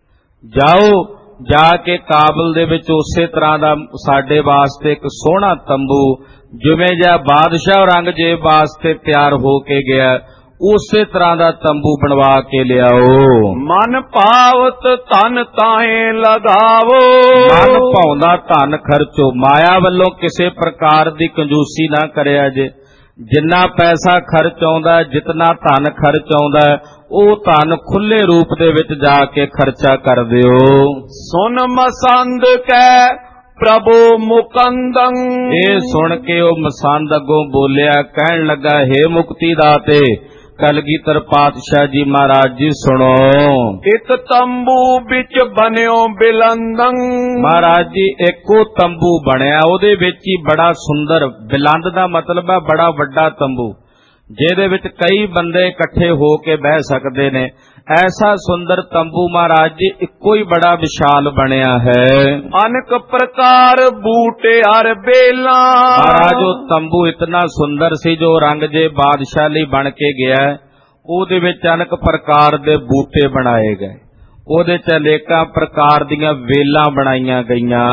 ਜਾਓ, ਜਾ ਕੇ ਕਾਬਲ ਦੇ ਵਿੱਚ ਉਸੇ ਤਰ੍ਹਾਂ ਦਾ ਸਾਡੇ ਵਾਸਤੇ ਇੱਕ ਸੋਹਣਾ ਤੰਬੂ, ਜਿਵੇਂ ਜਿਹਾ ਬਾਦਸ਼ਾਹ ਔਰੰਗਜ਼ੇਬ ਵਾਸਤੇ ਤਿਆਰ ਹੋ ਕੇ ਗਿਆ, ਉਸੇ ਤਰ੍ਹਾਂ ਦਾ ਤੰਬੂ ਬਣਵਾ ਕੇ ਲਿਆਓ। ਮਨ ਭਾਵਤ ਧਨ ਤਾਹੇ ਲਗਾਵੋ। ਮਨ ਭਾਉਂਦਾ ਧਨ ਖਰਚੋ। ਮਾਇਆ ਵੱਲੋਂ ਕਿਸੇ ਪ੍ਰਕਾਰ ਦੀ ਕੰਜੂਸੀ ਨਾ ਕਰਿਆ ਜੇ। ਜਿੰਨਾ ਪੈਸਾ ਖਰਚ ਆਉਂਦਾ, ਜਿਤਨਾ ਧਨ ਖਰਚ ਆਉਂਦਾ, ਉਹ ਧਨ ਖੁੱਲੇ ਰੂਪ ਦੇ ਵਿੱਚ ਜਾ ਕੇ ਖਰਚਾ ਕਰ ਦਿਓ। ਸੁਨ ਮਸੰਦ ਕੈ ਪ੍ਰਭੂ ਮੁਕੰਦੰ। ਇਹ ਸੁਣ ਕੇ ਉਹ ਮਸੰਦ ਅੱਗੋਂ ਬੋਲਿਆ, ਕਹਿਣ ਲੱਗਾ, ਹੇ ਮੁਕਤੀ ਦਾਤੇ ਕਲਗੀਧਰ ਪਾਤਸ਼ਾਹ ਜੀ ਮਹਾਰਾਜ ਜੀ ਸੁਣੋ। ਇੱਕ ਤੰਬੂ ਵਿੱਚ ਬਨਿਓ ਬਿਲੰਦੰ। ਮਹਾਰਾਜ ਜੀ ਇੱਕੋ ਤੰਬੂ ਬਣਿਆ, ਉਹਦੇ ਵਿੱਚ ਹੀ ਬੜਾ ਸੁੰਦਰ, ਬਿਲੰਦ ਦਾ ਮਤਲਬ ਹੈ ਬੜਾ ਵੱਡਾ ਤੰਬੂ, ਜਿਹਦੇ ਵਿੱਚ ਕਈ ਬੰਦੇ ਇਕੱਠੇ ਹੋ ਕੇ ਬਹਿ ਸਕਦੇ ਨੇ। ਐਸਾ ਸੁੰਦਰ ਤੰਬੂ ਮਹਾਰਾਜ ਜੀ ਇੱਕੋ ਹੀ ਬੜਾ ਵਿਸ਼ਾਲ ਬਣਿਆ ਹੈ। ਅਨੇਕ ਪ੍ਰਕਾਰ ਬੂਟੇ ਅਰ ਬੇਲਾ। ਮਹਾਰਾਜ ਉਹ ਤੰਬੂ ਇਤਨਾ ਸੁੰਦਰ ਸੀ ਜੋ ਔਰੰਗਜ਼ੇਬ ਬਾਦਸ਼ਾਹ ਲਈ ਬਣ ਕੇ ਗਿਆ। ਉਹਦੇ ਵਿੱਚ ਅਨੇਕ ਪ੍ਰਕਾਰ ਦੇ ਬੂਟੇ ਬਣਾਏ ਗਏ, ਉਹਦੇ ਚ ਅਨੇਕਾਂ ਪ੍ਰਕਾਰ ਦੀਆਂ ਵੇਲਾਂ ਬਣਾਈਆਂ ਗਈਆਂ।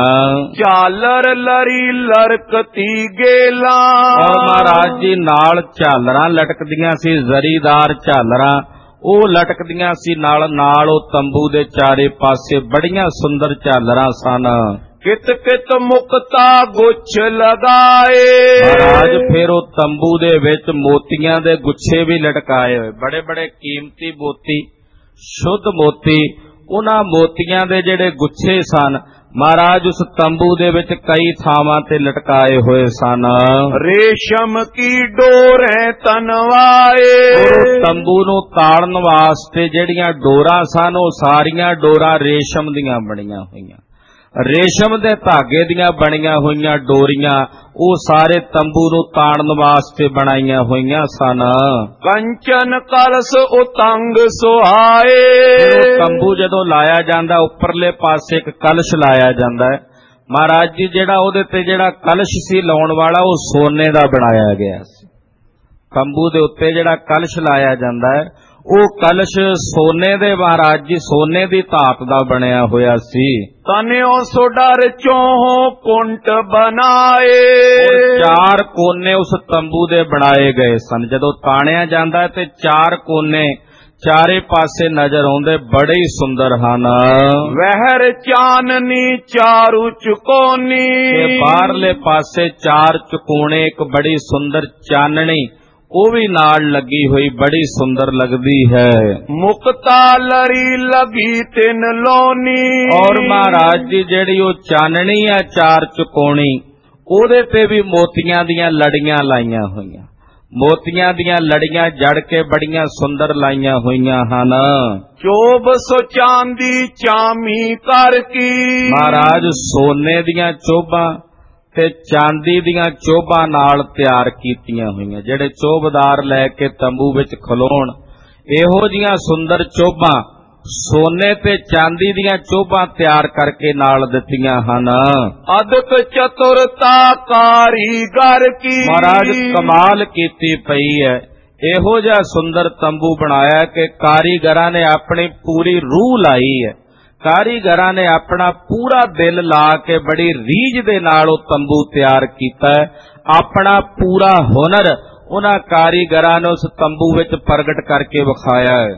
ਝਾਲਰ ਲਰੀ ਲਰਕਤੀ ਗੇਲਾ। ਔਰ ਮਹਾਰਾਜ ਜੀ ਨਾਲ ਝਾਲਰਾਂ ਲਟਕਦੀਆਂ ਸੀ, ਜ਼ਰੀਦਾਰ ਝਾਲਰਾਂ ਉਹ ਲਟਕਦੀਆਂ ਸੀ ਨਾਲ ਨਾਲ। ਉਹ ਤੰਬੂ ਦੇ ਚਾਰੇ ਪਾਸੇ ਬੜੀਆਂ ਸੁੰਦਰ ਝਾਲਰਾਂ ਸਨ। ਕਿਤ ਕਿਤ ਮੁਕਤਾ ਗੁੱਛ ਲਗਾਏ। ਮਹਾਰਾਜ ਫਿਰ ਉਹ ਤੰਬੂ ਦੇ ਵਿੱਚ ਮੋਤੀਆਂ ਦੇ ਗੁੱਛੇ ਵੀ ਲਟਕਾਏ ਹੋਏ, ਬੜੇ ਬੜੇ ਕੀਮਤੀ ਮੋਤੀ, ਸ਼ੁੱਧ ਮੋਤੀ, ਉਹਨਾਂ ਮੋਤੀਆਂ ਦੇ ਜਿਹੜੇ ਗੁੱਛੇ ਸਨ ਮਹਾਰਾਜ ਉਸ ਤੰਬੂ ਦੇ ਵਿੱਚ ਕਈ ਥਾਵਾਂ ਤੇ ਲਟਕਾਏ ਹੋਏ ਸਨ। ਰੇਸ਼ਮ ਕੀ ਡੋਰੇ ਤਨਵਾਏ। ਤੰਬੂ ਨੂੰ ਤਾੜਨ ਵਾਸਤੇ ਜਿਹੜੀਆਂ ਡੋਰਾਂ ਸਨ ਉਹ ਸਾਰੀਆਂ ਡੋਰਾਂ ਰੇਸ਼ਮ ਦੀਆਂ ਬਣੀਆਂ ਹੋਈਆਂ, ਰੇਸ਼ਮ ਦੇ ਧਾਗੇ ਦੀਆਂ ਬਣੀਆਂ ਹੋਈਆਂ ਡੋਰੀਆਂ ਉਹ ਸਾਰੇ ਤੰਬੂ ਨੂੰ ਤਾੜਨ ਵਾਸਤੇ ਬਣਾਈਆਂ ਹੋਈਆਂ ਸਨ। ਕੰਚਨ ਕਲਸ ਉਤੰਗ ਸੁਹਾਏ। ਤੰਬੂ ਜਦੋਂ ਲਾਇਆ ਜਾਂਦਾ ਉੱਪਰਲੇ ਪਾਸੇ ਇੱਕ ਕਲਸ਼ ਲਾਇਆ ਜਾਂਦਾ ਹੈ। ਮਹਾਰਾਜ ਜੀ ਜਿਹੜਾ ਉਹਦੇ ਤੇ ਜਿਹੜਾ ਕਲਸ਼ ਸੀ ਲਾਉਣ ਵਾਲਾ ਉਹ ਸੋਨੇ ਦਾ ਬਣਾਇਆ ਗਿਆ ਸੀ। ਤੰਬੂ ਦੇ ਉੱਤੇ ਜਿਹੜਾ ਕਲਸ਼ ਲਾਇਆ ਜਾਂਦਾ ਹੈ ਉਹ ਕਲਸ਼ ਸੋਨੇ ਦੇ, ਮਹਾਰਾਜ ਜੀ ਸੋਨੇ ਦੀ ਧਾਤ ਦਾ ਬਣਿਆ ਹੋਇਆ ਸੀ। ਤਨਿਓ ਸੁਡਰ ਚੋਹ ਕੁੰਟ ਬਣਾਏ। ਚਾਰ ਕੋਨੇ ਉਸ ਤੰਬੂ ਦੇ ਬਣਾਏ ਗਏ ਸਨ। ਜਦੋਂ ਤਾਣਿਆ ਜਾਂਦਾ ਤੇ ਚਾਰ ਕੋਨੇ ਚਾਰੇ ਪਾਸੇ ਨਜ਼ਰ ਆਉਂਦੇ, ਬੜੇ ਹੀ ਸੁੰਦਰ ਹਨ। ਵਹਿਰ ਚਾਨਨੀ ਚਾਰੂ ਚੁਕੋਨੀ। ਬਾਹਰਲੇ ਪਾਸੇ ਚਾਰ ਚੁਕੋਣੇ, ਇੱਕ ਬੜੀ ਸੁੰਦਰ ਚਾਨਣੀ ਉਹ ਵੀ ਨਾਲ ਲੱਗੀ ਹੋਈ, ਬੜੀ ਸੁੰਦਰ ਲੱਗਦੀ ਹੈ। ਮੁਕਤਾ ਲੜੀ ਲਗੀ ਤਿੰਨ ਲੋਨੀ। ਔਰ ਮਹਾਰਾਜ ਜੀ ਜਿਹੜੀ ਉਹ ਚਾਨਣੀ ਹੈ ਚਾਰ ਚੁਕੋਣੀ, ਉਹਦੇ ਤੇ ਵੀ ਮੋਤੀਆਂ ਦੀਆਂ ਲੜੀਆਂ ਲਾਈਆਂ ਹੋਈਆਂ, ਮੋਤੀਆਂ ਦੀਆਂ ਲੜੀਆਂ ਜੜ ਕੇ ਬੜੀਆਂ ਸੁੰਦਰ ਲਾਈਆਂ ਹੋਈਆਂ ਹਨ। ਚੋਬ ਸੋ ਚਾਂਦੀ ਚਾਮੀ ਕਰ ਕੀ। ਮਹਾਰਾਜ ਸੋਨੇ ਦੀਆਂ ਚੋਬਾਂ ਤੇ ਚਾਂਦੀ ਦੀਆਂ ਚੋਬਾਂ ਨਾਲ ਤਿਆਰ ਕੀਤੀਆਂ ਹੋਈਆਂ, ਜਿਹੜੇ ਚੋਬਦਾਰ ਲੈ ਕੇ ਤੰਬੂ ਵਿੱਚ ਖਲੋਣ, ਇਹੋ ਜੀਆਂ ਸੁੰਦਰ ਚੋਬਾਂ ਸੋਨੇ ਤੇ ਚਾਂਦੀ ਦੀਆਂ ਚੋਭਾਂ ਤਿਆਰ ਕਰਕੇ ਨਾਲ ਦਿੱਤੀਆਂ ਹਨ। ਅਦਕ ਚਤੁਰਤਾ ਕਾਰੀਗਰ ਕੀ। ਮਹਾਰਾਜ ਕਮਾਲ ਕੀਤੀ ਪਈ ਹੈ। ਇਹੋ ਜਿਹਾ ਸੁੰਦਰ ਤੰਬੂ ਬਣਾਇਆ ਕਿ ਕਾਰੀਗਰਾਂ ਨੇ ਆਪਣੀ ਪੂਰੀ ਰੂਹ ਲਾਈ ਹੈ। ਕਾਰੀਗਰਾਂ ਨੇ ਆਪਣਾ ਪੂਰਾ ਦਿਲ ਲਾ ਕੇ ਬੜੀ ਰੀਝ ਦੇ ਨਾਲ ਉਹ ਤੰਬੂ ਤਿਆਰ ਕੀਤਾ ਹੈ। ਆਪਣਾ ਪੂਰਾ ਹੁਨਰ ਉਹਨਾਂ ਕਾਰੀਗਰਾਂ ਨੇ ਉਸ ਤੰਬੂ ਵਿੱਚ ਪ੍ਰਗਟ ਕਰਕੇ ਵਿਖਾਇਆ ਹੈ।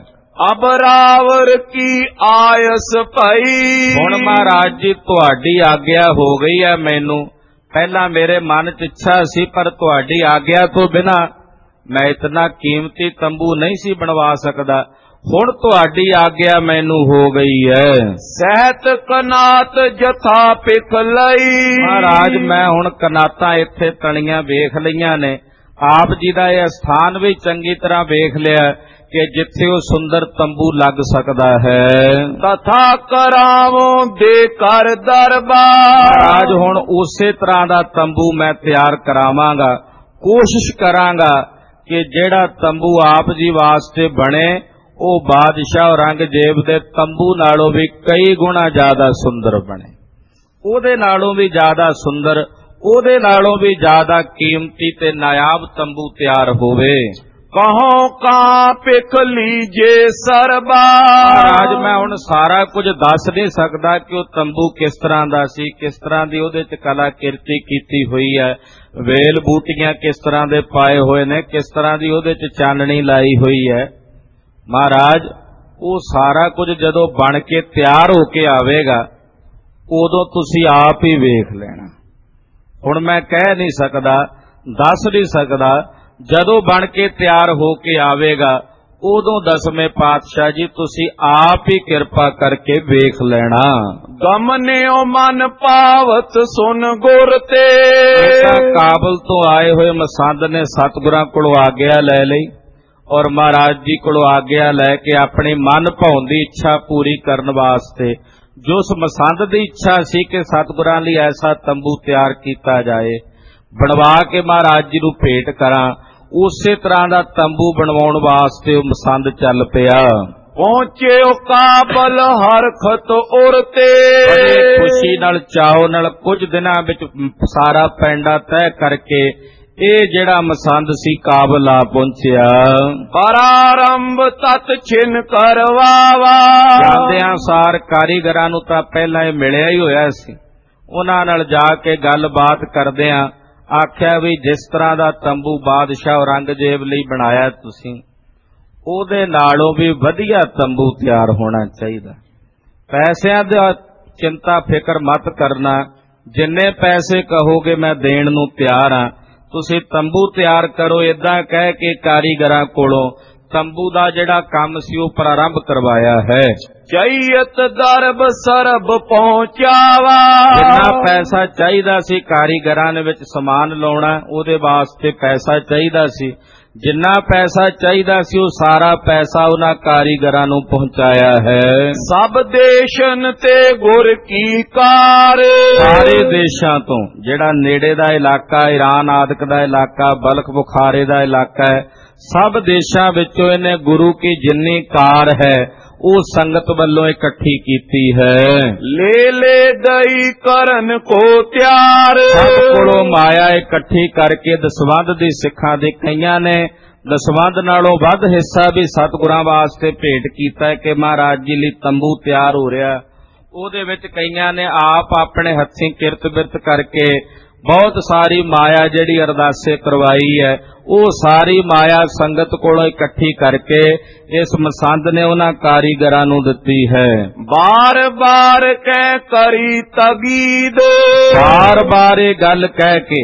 ਅਬਰਾਵਰ ਕੀ ਆਇਸ ਭਈ। ਹੁਣ ਮਹਾਰਾਜ ਜੀ ਤੁਹਾਡੀ ਆਗਿਆ ਹੋ ਗਈ ਹੈ ਮੈਨੂੰ। ਪਹਿਲਾਂ ਮੇਰੇ ਮਨ 'ਚ ਇੱਛਾ ਸੀ, ਪਰ ਤੁਹਾਡੀ ਆਗਿਆ ਤੋਂ ਬਿਨਾਂ ਮੈਂ ਇਤਨਾ ਕੀਮਤੀ ਤੰਬੂ ਨਹੀਂ ਸੀ ਬਣਵਾ ਸਕਦਾ। ਹੁਣ ਤੁਹਾਡੀ ਆਗਿਆ ਮੈਨੂੰ ਹੋ ਗਈ ਹੈ। ਸਹਿਤ ਕਨਾਤ ਜਥਾ ਪਿਖ ਲਈ। ਮਹਾਰਾਜ ਮੈਂ ਹੁਣ ਕਨਾਤਾਂ ਇੱਥੇ ਤਣੀਆਂ ਵੇਖ ਲਈਆਂ ਨੇ। ਆਪ ਜੀ ਦਾ ਇਹ ਸਥਾਨ ਵੀ ਚੰਗੀ ਤਰ੍ਹਾਂ ਵੇਖ ਲਿਆ ਕਿ ਜਿੱਥੇ ਉਹ ਸੁੰਦਰ ਤੰਬੂ ਲੱਗ ਸਕਦਾ ਹੈ। ਤਥਾ ਕਰਾਵੋ ਦੇ ਕਰ ਦਰਬਾਰ। ਮਹਾਰਾਜ ਹੁਣ ਉਸੇ ਤਰ੍ਹਾਂ ਦਾ ਤੰਬੂ ਮੈਂ ਤਿਆਰ ਕਰਾਵਾਂਗਾ। ਕੋਸ਼ਿਸ਼ ਕਰਾਂਗਾ ਕਿ ਜਿਹੜਾ ਤੰਬੂ ਆਪ ਜੀ ਵਾਸਤੇ ਬਣੇ ਉਹ ਬਾਦਸ਼ਾਹ ਔਰੰਗਜ਼ੇਬ ਦੇ ਤੰਬੂ ਨਾਲੋਂ ਵੀ ਕਈ ਗੁਣਾ ਜ਼ਿਆਦਾ ਸੁੰਦਰ ਬਣੇ। ਉਹਦੇ ਨਾਲੋਂ ਵੀ ਜ਼ਿਆਦਾ ਸੁੰਦਰ, ਉਹਦੇ ਨਾਲੋਂ ਵੀ ਜ਼ਿਆਦਾ ਕੀਮਤੀ ਤੇ ਨਾਇਆਬ ਤੰਬੂ ਤਿਆਰ ਹੋਵੇ। ਕਹੋ ਕਾ ਪਿਖ ਲੀਜੇ ਸਰਬਾ। ਮਹਾਰਾਜ ਮੈਂ ਹੁਣ ਸਾਰਾ ਕੁਝ ਦੱਸ ਨਹੀਂ ਸਕਦਾ ਕਿ ਉਹ ਤੰਬੂ ਕਿਸ ਤਰ੍ਹਾਂ ਦਾ ਸੀ, ਕਿਸ ਤਰ੍ਹਾਂ ਦੀ ਉਹਦੇ 'ਚ ਕਲਾਕਿਰਤੀ ਕੀਤੀ ਹੋਈ ਹੈ, ਵੇਲ ਬੂਟੀਆਂ ਕਿਸ ਤਰ੍ਹਾਂ ਦੇ ਪਾਏ ਹੋਏ ਨੇ, ਕਿਸ ਤਰ੍ਹਾਂ ਦੀ ਉਹਦੇ 'ਚ ਚਾਨਣੀ ਲਾਈ ਹੋਈ ਹੈ। ਮਹਾਰਾਜ ਉਹ ਸਾਰਾ ਕੁਝ ਜਦੋਂ ਬਣ ਕੇ ਤਿਆਰ ਹੋ ਕੇ ਆਵੇਗਾ ਉਦੋਂ ਤੁਸੀਂ ਆਪ ਹੀ ਵੇਖ ਲੈਣਾ। ਹੁਣ ਮੈਂ ਕਹਿ ਨਹੀਂ ਸਕਦਾ, ਦੱਸ ਨਹੀਂ ਸਕਦਾ। ਜਦੋਂ ਬਣ ਕੇ ਤਿਆਰ ਹੋ ਕੇ ਆਵੇਗਾ ਉਦੋਂ ਦਸਵੇਂ ਪਾਤਸ਼ਾਹ ਜੀ ਤੁਸੀਂ ਆਪ ਹੀ ਕਿਰਪਾ ਕਰਕੇ ਵੇਖ ਲੈਣਾ। ਗਮਨਿਓ ਮਨ ਪਾਵਤ ਸੁਨ ਗੁਰ ਤੇ। ਕਾਬਲ ਤੋਂ ਆਏ ਹੋਏ ਮਸੰਦ ਨੇ ਸਤਿਗੁਰਾਂ ਕੋਲੋਂ ਆਗਿਆ ਲੈ ਲਈ ਔਰ ਮਹਾਰਾਜ ਜੀ ਕੋਲੋਂ ਆਗਿਆ ਲੈ ਕੇ ਆਪਣੀ ਮਨ ਭਾਉਣ ਦੀ ਇੱਛਾ ਪੂਰੀ ਕਰਨ ਵਾਸਤੇ, ਜੋ ਉਸ ਮਸੰਦ ਦੀ ਇੱਛਾ ਸੀ ਕਿ ਸਤਿਗੁਰਾਂ ਲਈ ਐਸਾ ਤੰਬੂ ਤਿਆਰ ਕੀਤਾ ਜਾਏ, ਬਣਵਾ ਕੇ ਮਹਾਰਾਜ ਜੀ ਨੂੰ ਭੇਟ ਕਰਾਂ, ਉਸੇ ਤਰ੍ਹਾਂ ਦਾ ਤੰਬੂ ਬਣਵਾਉਣ ਵਾਸਤੇ ਉਹ ਮਸੰਦ ਚੱਲ ਪਿਆ। ਪਹੁੰਚੇ ਉਹ ਕਾਬਲ ਹਰਖਤ ਉਰਤੇ। ਖੁਸ਼ੀ ਨਾਲ ਚਾਉ ਨਾਲ ਕੁਝ ਦਿਨਾਂ ਵਿੱਚ ਸਾਰਾ ਪੈਂਡਾ ਤੈਅ ਕਰਕੇ ਇਹ ਜਿਹੜਾ ਮਸੰਦ ਸੀ ਕਾਬਲ ਆ ਪਹੁੰਚਿਆ। ਪ੍ਰਾਰੰਭ ਤਤ ਛਿਨ ਕਰਵਾਵਾ। ਜਾਂਦਿਆਂ ਸਾਰ ਕਾਰੀਗਰਾਂ ਨੂੰ ਤਾਂ ਪਹਿਲਾਂ ਇਹ ਮਿਲਿਆ ਹੀ ਹੋਇਆ ਸੀ। ਉਹਨਾਂ ਨਾਲ ਜਾ ਕੇ ਗੱਲਬਾਤ ਕਰਦਿਆਂ ਆਖਿਆ ਵੀ ਜਿਸ ਤਰ੍ਹਾਂ ਦਾ ਤੰਬੂ ਬਾਦਸ਼ਾਹ ਔਰੰਗਜ਼ੇਬ ਲਈ ਬਣਾਇਆ ਤੁਸੀਂ, ਉਹਦੇ ਨਾਲੋਂ ਵੀ ਵਧੀਆ ਤੰਬੂ ਤਿਆਰ ਹੋਣਾ ਚਾਹੀਦਾ। ਪੈਸਿਆਂ ਦਾ ਚਿੰਤਾ ਫਿਕਰ ਮਤ ਕਰਨਾ, ਜਿੰਨੇ ਪੈਸੇ ਕਹੋਗੇ ਮੈਂ ਦੇਣ ਨੂੰ ਤਿਆਰ ਹਾਂ। ਤੁਸੀਂ ਤੰਬੂ ਤਿਆਰ ਕਰੋ। ਏਦਾਂ ਕਹਿ ਕੇ ਕਾਰੀਗਰਾਂ ਕੋਲੋਂ ਤੰਬੂ ਦਾ ਜਿਹੜਾ ਕੰਮ ਸੀ ਉਹ ਪ੍ਰਾਰੰਭ ਕਰਵਾਇਆ ਹੈ। ਚਈਤ ਦਰਬ ਸਰਬ ਪਹੁੰਚਾਵਾ। ਜਿੰਨਾ ਪੈਸਾ ਚਾਹੀਦਾ ਸੀ ਕਾਰੀਗਰਾਂ ਨੇ ਵਿੱਚ ਸਮਾਨ ਲਾਉਣਾ, ਉਹਦੇ ਵਾਸਤੇ ਪੈਸਾ ਚਾਹੀਦਾ ਸੀ। ਜਿੰਨਾ ਪੈਸਾ ਚਾਹੀਦਾ ਸੀ ਉਹ ਸਾਰਾ ਪੈਸਾ ਉਹਨਾਂ ਕਾਰੀਗਰਾਂ ਨੂੰ ਪਹੁੰਚਾਇਆ ਹੈ। ਸਭ ਦੇਸ਼ਨ ਤੇ ਗੁਰ ਕੀ ਕਾਰ। ਸਾਰੇ ਦੇਸ਼ਾਂ ਤੋਂ, ਜਿਹੜਾ ਨੇੜੇ ਦਾ ਇਲਾਕਾ, ਈਰਾਨ ਆਦਿਕ ਦਾ ਇਲਾਕਾ, ਬਲਖ ਬੁਖਾਰੇ ਦਾ ਇਲਾਕਾ ਹੈ, ਸਭ ਦੇਸ਼ਾਂ ਵਿੱਚੋਂ ਇਹਨੇ ਗੁਰੂ ਕੀ ਜਿੰਨੀ ਕਾਰ ਹੈ ਉਹ ਸੰਗਤ ਵੱਲੋਂ ਇਕੱਠੀ ਕੀਤੀ ਹੈ। ਲੈ ਲੈ ਗਈ ਕਰਨ ਕੋ ਤਿਆਰ। ਸਭ ਕੋਲੋਂ ਮਾਇਆ ਇਕੱਠੀ ਕਰਕੇ ਦਸਵੰਧ ਦੀ ਸਿੱਖਾਂ ਦੇ ਕਈਆਂ ਨੇ ਦਸਵੰਧ ਨਾਲੋਂ ਵੱਧ ਹਿੱਸਾ ਵੀ ਸਤਿਗੁਰਾਂ ਵਾਸਤੇ ਭੇਟ ਕੀਤਾ ਹੈ ਕਿ ਮਹਾਰਾਜ ਜੀ ਲਈ ਤੰਬੂ ਤਿਆਰ ਹੋ ਰਿਹਾ। ਉਹਦੇ ਵਿੱਚ ਕਈਆਂ ਨੇ ਆਪ ਆਪਣੇ ਹੱਥੀਂ ਕਿਰਤ ਬਿਰਤ ਕਰਕੇ ਬਹੁਤ ਸਾਰੀ ਮਾਇਆ ਜਿਹੜੀ ਅਰਦਾਸੇ ਕਰਵਾਈ ਹੈ, ਉਹ ਸਾਰੀ ਮਾਇਆ ਸੰਗਤ ਕੋਲੋਂ ਇਕੱਠੀ ਕਰਕੇ ਇਸ ਮਸੰਦ ਨੇ ਉਹਨਾਂ ਕਾਰੀਗਰਾਂ ਨੂੰ ਦਿੱਤੀ ਹੈ। ਬਾਰ ਬਾਰ ਕਹਿ ਕਰੀ ਤਗੀਦ। ਬਾਰ ਬਾਰ ਇਹ ਗੱਲ ਕਹਿ ਕੇ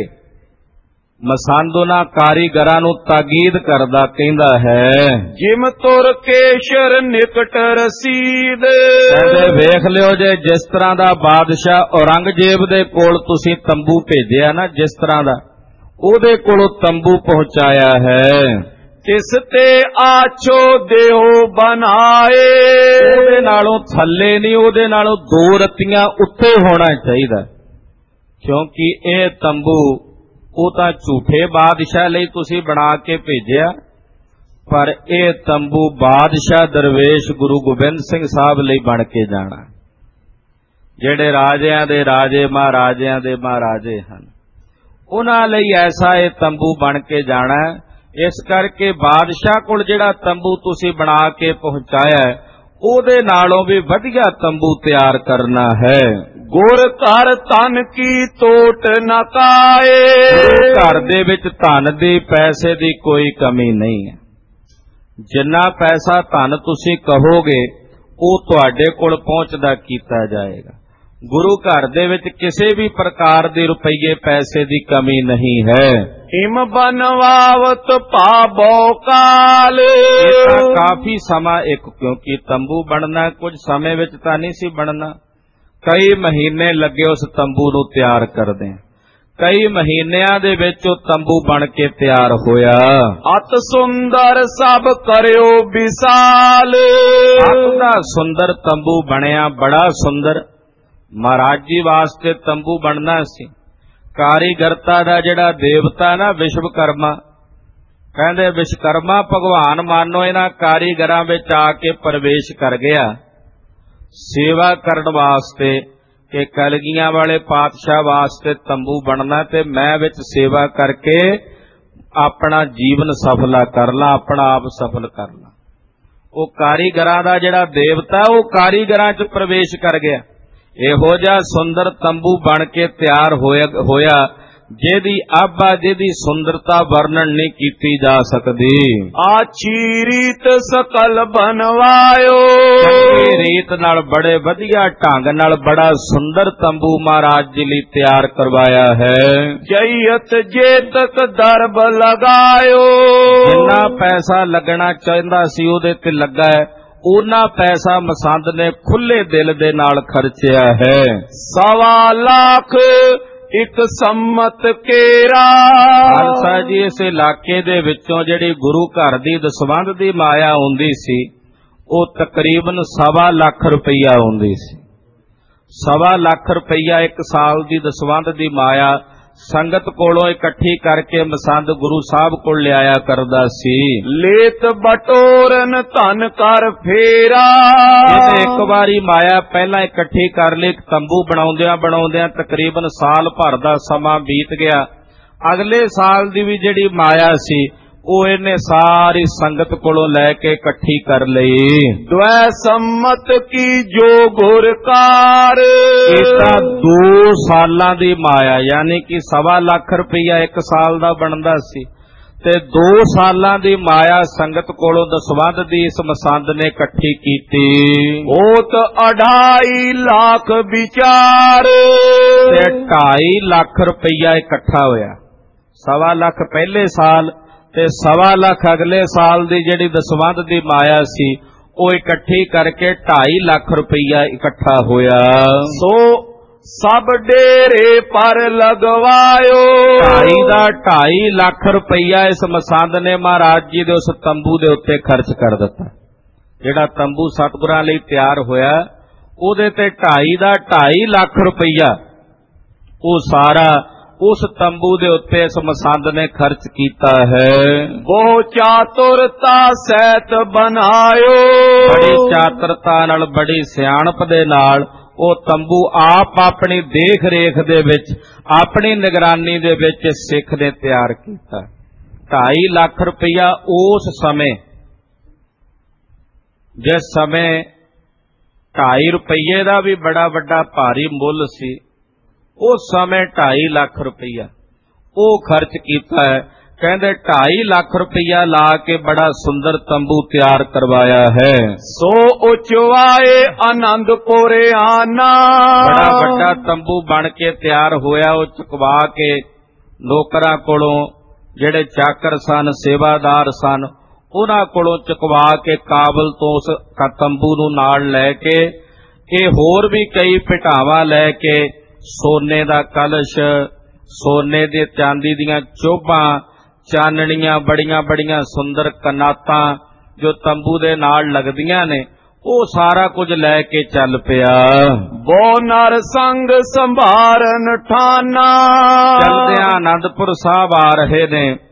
ਮਸੰਦ ਉਹਨਾਂ ਕਾਰੀਗਰਾਂ ਨੂੰ ਤਾਕੀਦ ਕਰਦਾ ਕਹਿੰਦਾ ਹੈ, ਜਿਮ ਤੁਰ ਕੇਸ਼ਰ ਨਿਕਟ ਰਸੀਦ। ਕਹਿੰਦੇ ਵੇਖ ਲਿਓ ਜੇ ਜਿਸ ਤਰ੍ਹਾਂ ਦਾ ਬਾਦਸ਼ਾਹ ਔਰੰਗਜ਼ੇਬ ਦੇ ਕੋਲ ਤੁਸੀਂ ਤੰਬੂ ਭੇਜਿਆ ਨਾ, ਜਿਸ ਤਰ੍ਹਾਂ ਦਾ ਉਹਦੇ ਕੋਲੋਂ ਤੰਬੂ ਪਹੁੰਚਾਇਆ ਹੈ, ਤਿਸ ਤੇ ਆਛੋ ਦੇਹੋ ਬਣਾਏ। ਉਹਦੇ ਨਾਲੋਂ ਥੱਲੇ ਨਹੀਂ, ਉਹਦੇ ਨਾਲੋਂ 2 ਰੱਤੀਆਂ ਉੱਤੇ ਹੋਣਾ ਚਾਹੀਦਾ, ਕਿਉਂਕਿ ਇਹ ਤੰਬੂ ਉਹ ਤਾਂ ਝੂਠੇ ਬਾਦਸ਼ਾਹ ਲਈ ਤੁਸੀਂ ਬਣਾ ਕੇ ਭੇਜਿਆ। ਪਰ ਇਹ ਤੰਬੂ ਬਾਦਸ਼ਾਹ ਦਰਵੇਸ਼ ਗੁਰੂ ਗੋਬਿੰਦ ਸਿੰਘ ਸਾਹਿਬ ਲਈ ਬਣ ਕੇ ਜਾਣਾ, ਜਿਹੜੇ ਰਾਜਿਆਂ ਦੇ ਰਾਜੇ ਮਹਾਰਾਜਿਆਂ ਦੇ ਮਹਾਰਾਜੇ ਹਨ, ਉਹਨਾਂ ਲਈ ਐਸਾ ਇਹ ਤੰਬੂ ਬਣ ਕੇ ਜਾਣਾ। ਇਸ ਕਰਕੇ ਬਾਦਸ਼ਾਹ ਕੋਲ ਜਿਹੜਾ ਤੰਬੂ ਤੁਸੀਂ ਬਣਾ ਕੇ ਪਹੁੰਚਾਇਆ, ਉਹਦੇ ਨਾਲੋਂ ਵੀ ਵਧੀਆ ਤੰਬੂ ਤਿਆਰ ਕਰਨਾ ਹੈ। ਗੁਰ ਘਰ ਧਨ ਕੀ ਤੋਟ ਨ ਕਾਏ। ਘਰ ਦੇ ਵਿੱਚ ਧਨ ਦੀ ਪੈਸੇ ਦੀ ਕੋਈ ਕਮੀ ਨਹੀਂ ਹੈ। ਜਿੰਨਾ ਪੈਸਾ ਧਨ ਤੁਸੀਂ ਕਹੋਗੇ ਉਹ ਤੁਹਾਡੇ ਕੋਲ ਪਹੁੰਚਦਾ ਕੀਤਾ ਜਾਏਗਾ। ਗੁਰੂ ਘਰ ਦੇ ਵਿੱਚ ਕਿਸੇ ਵੀ ਪ੍ਰਕਾਰ ਦੇ ਰੁਪਈਏ ਪੈਸੇ ਦੀ ਕਮੀ ਨਹੀਂ ਹੈ। ਹਿਮ ਬਨਵਾਵਤ ਪਾਬੋ ਕਾਲ। ਇਹ ਤਾਂ ਕਾਫੀ ਸਮਾਂ ਕਿਉਂਕਿ ਤੰਬੂ ਬਣਨਾ ਕੁਝ ਸਮੇਂ ਵਿੱਚ ਤਾਂ ਨਹੀਂ ਸੀ ਬਣਨਾ, ਕਈ ਮਹੀਨੇ ਲੱਗੇ ਉਸ ਤੰਬੂ ਨੂੰ ਤਿਆਰ ਕਰਦੇ। ਕਈ ਮਹੀਨਿਆਂ ਦੇ ਵਿੱਚ ਉਹ ਤੰਬੂ ਬਣ ਕੇ ਤਿਆਰ ਹੋਇਆ। ਅਤ ਸੁੰਦਰ ਸਭ ਕਰਿਓ ਵਿਸਾਲ। ਅਤ ਦਾ ਸੁੰਦਰ ਤੰਬੂ ਬਣਿਆ, ਬੜਾ ਸੁੰਦਰ। ਮਹਾਰਾਜ ਜੀ ਵਾਸਤੇ ਤੰਬੂ ਬਣਨਾ ਸੀ। ਕਾਰੀਗਰਤਾ ਦਾ ਜਿਹੜਾ ਦੇਵਤਾ ਨਾ ਵਿਸ਼ਵਕਰਮਾ, ਕਹਿੰਦੇ ਵਿਸ਼ਵਕਰਮਾ ਭਗਵਾਨ ਮਾਨੋ ਇਹਨਾਂ ਕਾਰੀਗਰਾਂ ਵਿੱਚ ਆ ਕੇ ਪ੍ਰਵੇਸ਼ ਕਰ ਗਿਆ ਸੇਵਾ ਕਰਨ ਵਾਸਤੇ ਕਿ ਕਲਗੀਆਂ ਵਾਲੇ ਪਾਤਸ਼ਾਹ ਵਾਸਤੇ ਤੰਬੂ ਬਣਨਾ ਤੇ ਮੈਂ ਵਿੱਚ ਸੇਵਾ ਕਰਕੇ ਆਪਣਾ ਜੀਵਨ ਸਫਲਾ ਕਰ ਲਾਂ, ਆਪਣਾ ਆਪ ਸਫਲ ਕਰ ਲਾਂ। ਉਹ ਕਾਰੀਗਰਾਂ ਦਾ ਜਿਹੜਾ ਦੇਵਤਾ ਉਹ ਕਾਰੀਗਰਾਂ 'ਚ ਪ੍ਰਵੇਸ਼ ਕਰ ਗਿਆ। ਇਹੋ ਜਿਹਾ ਸੁੰਦਰ ਤੰਬੂ ਬਣ ਕੇ ਤਿਆਰ ਹੋਇਆ ਜਿਹਦੀ ਆਭਾ, ਜਿਹਦੀ ਸੁੰਦਰਤਾ ਵਰਣਨ ਨਹੀਂ ਕੀਤੀ ਜਾ ਸਕਦੀ। ਆਛੀ ਰੀਤ ਸਕਲ ਬਨਵਾਇਓ। ਚੰਗੀ ਰੀਤ ਨਾਲ, ਬੜੇ ਵਧੀਆ ਢੰਗ ਨਾਲ ਬੜਾ ਸੁੰਦਰ ਤੰਬੂ ਮਹਾਰਾਜ ਜੀ ਲਈ ਤਿਆਰ ਕਰਵਾਇਆ ਹੈ। ਜਈਤ ਜੇਤਕ ਦਰਬ ਲਗਾਇਓ। ਜਿੰਨਾ ਪੈਸਾ ਲੱਗਣਾ ਚਾਹੁੰਦਾ ਸੀ ਉਹਦੇ ਤੇ ਲੱਗਾ ਹੈ, ਉਹਨਾਂ ਪੈਸਾ ਮਸੰਦ ਨੇ ਖੁੱਲੇ ਦਿਲ ਦੇ ਨਾਲ ਖਰਚਿਆ ਹੈ। 1.25 ਲੱਖ ਇੱਕ ਸੰਮਤ ਕੇਰਾ। ਖਾਲਸਾ ਜੀ ਇਸ ਇਲਾਕੇ ਦੇ ਵਿੱਚੋਂ ਜਿਹੜੀ ਗੁਰੂ ਘਰ ਦੀ ਦਸਵੰਧ ਦੀ ਮਾਇਆ ਹੁੰਦੀ ਸੀ ਉਹ ਤਕਰੀਬਨ 1.25 ਲੱਖ ਰੁਪਈਆ ਹੁੰਦੀ ਸੀ। 1.25 ਲੱਖ ਰੁਪਈਆ ਇੱਕ ਸਾਲ ਦੀ ਦਸਵੰਧ ਦੀ ਮਾਇਆ ਸੰਗਤ ਕੋਲੋਂ ਇਕੱਠੀ ਕਰਕੇ ਮਸੰਦ ਗੁਰੂ ਸਾਹਿਬ ਕੋਲ ਲਿਆਇਆ ਕਰਦਾ ਸੀ। ਲੇਤ ਬਟੋਰਨ ਧਨ ਕਰ ਫੇਰਾ। ਇਹਨੇ ਇੱਕ ਵਾਰੀ ਮਾਇਆ ਪਹਿਲਾਂ ਇਕੱਠੀ ਕਰ ਲਈ। ਤੰਬੂ ਬਣਾਉਂਦਿਆਂ ਤਕਰੀਬਨ ਸਾਲ ਭਰ ਦਾ ਸਮਾਂ ਬੀਤ ਗਿਆ। ਅਗਲੇ ਸਾਲ ਦੀ ਵੀ ਜਿਹੜੀ ਮਾਇਆ ਸੀ ਉਹ ਇਹਨੇ ਸਾਰੀ ਸੰਗਤ ਕੋਲੋਂ ਲੈ ਕੇ ਇਕੱਠੀ ਕਰ ਲਈ। ਦ્વੈ ਸੰਮਤ ਕੀ ਜੋ ਗੁਰਕਾਰ। ਇਹ ਤਾਂ 2 ਸਾਲਾਂ ਦੀ ਮਾਇਆ, ਯਾਨੀ ਕਿ 1.25 ਲੱਖ ਰੁਪਈਆ ਇੱਕ ਸਾਲ ਦਾ ਬਣਦਾ ਸੀ ਤੇ 2 ਸਾਲਾਂ ਦੀ ਮਾਇਆ ਸੰਗਤ ਕੋਲੋਂ ਦਸਵੰਧ ਦੀ ਇਸ ਮਸੰਦ ਨੇ ਇਕੱਠੀ ਕੀਤੀ। ਹੋਤ 2.5 ਲੱਖ ਵਿਚਾਰ। ਤੇ 2.5 ਲੱਖ ਰੁਪਈਆ ਇਕੱਠਾ ਹੋਇਆ। 1.25 ਲੱਖ ਪਹਿਲੇ ਸਾਲ ਤੇ 1.25 ਲੱਖ ਅਗਲੇ ਸਾਲ ਦੀ ਜਿਹੜੀ ਦਸਵੰਧ ਦੀ ਮਾਇਆ ਸੀ ਉਹ ਇਕੱਠੀ ਕਰਕੇ 2.5 ਲੱਖ ਰੁਪਈਆ ਇਕੱਠਾ ਹੋਇਆ। ਸੋ ਸਭ ਡੇਰੇ ਪਰ ਲਗਵਾਇਓ। 2.5 ਲੱਖ ਰੁਪਈਆ ਇਸ ਮਸੰਦ ਨੇ ਮਹਾਰਾਜ ਜੀ ਦੇ ਉਸ ਤੰਬੂ ਦੇ ਉੱਤੇ ਖਰਚ ਕਰ ਦਿੱਤਾ। ਜਿਹੜਾ ਤੰਬੂ ਸਤਿਗੁਰਾਂ ਲਈ ਤਿਆਰ ਹੋਇਆ ਉਹਦੇ ਤੇ 2.5 ਲੱਖ ਰੁਪਈਆ ਉਹ ਸਾਰਾ ਉਸ ਤੰਬੂ ਦੇ ਉੱਤੇ ਇਸ ਮਸੰਦ ਨੇ ਖਰਚ ਕੀਤਾ ਹੈ। ਬਹੁ ਚਾਤੁਰਤਾ ਸਹਿਤ ਬਨਾਇਓ। ਬੜੀ ਚਾਤਰਤਾ ਨਾਲ, ਬੜੀ ਸਿਆਣਪ ਦੇ ਨਾਲ ਉਹ ਤੰਬੂ ਆਪ ਆਪਣੀ ਦੇਖ ਰੇਖ ਦੇ ਵਿੱਚ, ਆਪਣੀ ਨਿਗਰਾਨੀ ਦੇ ਵਿੱਚ ਸਿੱਖ ਨੇ ਤਿਆਰ ਕੀਤਾ। 2.5 ਲੱਖ ਰੁਪਈਆ ਉਸ ਸਮੇਂ, ਜਿਸ ਸਮੇਂ 2.5 ਰੁਪਈਏ ਦਾ ਵੀ ਬੜਾ ਵੱਡਾ ਭਾਰੀ ਮੁੱਲ ਸੀ, ਉਸ ਸਮੇਂ 2.5 ਲੱਖ ਰੁਪਈਆ ਉਹ ਖਰਚ ਕੀਤਾ ਹੈ। ਕਹਿੰਦੇ 2.5 ਲੱਖ ਰੁਪਈਆ ਲਾ ਕੇ ਬੜਾ ਸੁੰਦਰ ਤੰਬੂ ਤਿਆਰ ਕਰਵਾਇਆ ਹੈ। ਸੋ ਉਚਵਾਏ ਆਨੰਦਪੁਰ ਆਨਾ। ਬੜਾ ਵੱਡਾ ਤੰਬੂ ਬਣ ਕੇ ਤਿਆਰ ਹੋਇਆ। ਉਹ ਚੁਕਵਾ ਕੇ ਨੌਕਰਾਂ ਕੋਲੋਂ, ਜਿਹੜੇ ਚਾਕਰ ਸਨ, ਸੇਵਾਦਾਰ ਸਨ, ਉਹਨਾਂ ਕੋਲੋਂ ਚੁਕਵਾ ਕੇ ਕਾਬਲ ਤੋਂ ਉਸ ਤੰਬੂ ਨੂੰ ਨਾਲ ਲੈ ਕੇ ਇਹ ਹੋਰ ਵੀ ਕਈ ਭਟਾਵਾਂ ਲੈ ਕੇ ਸੋਨੇ ਦਾ ਕਲਸ਼, ਸੋਨੇ ਦੇ ਚਾਂਦੀ ਦੀਆਂ ਚੋਭਾਂ, ਚਾਨਣੀਆਂ, ਬੜੀਆਂ ਸੁੰਦਰ ਕਨਾਤਾਂ ਜੋ ਤੰਬੂ ਦੇ ਨਾਲ ਲੱਗਦੀਆਂ ਨੇ, ਉਹ ਸਾਰਾ ਕੁਝ ਲੈ ਕੇ ਚੱਲ ਪਿਆ। ਬੋ ਨਰ ਸੰਗ ਸੰਭਾਰਨ ਠਾਨਾ। ਚਲਦਿਆਂ ਆਨੰਦਪੁਰ ਸਾਹਿਬ ਆ ਰਹੇ ਨੇ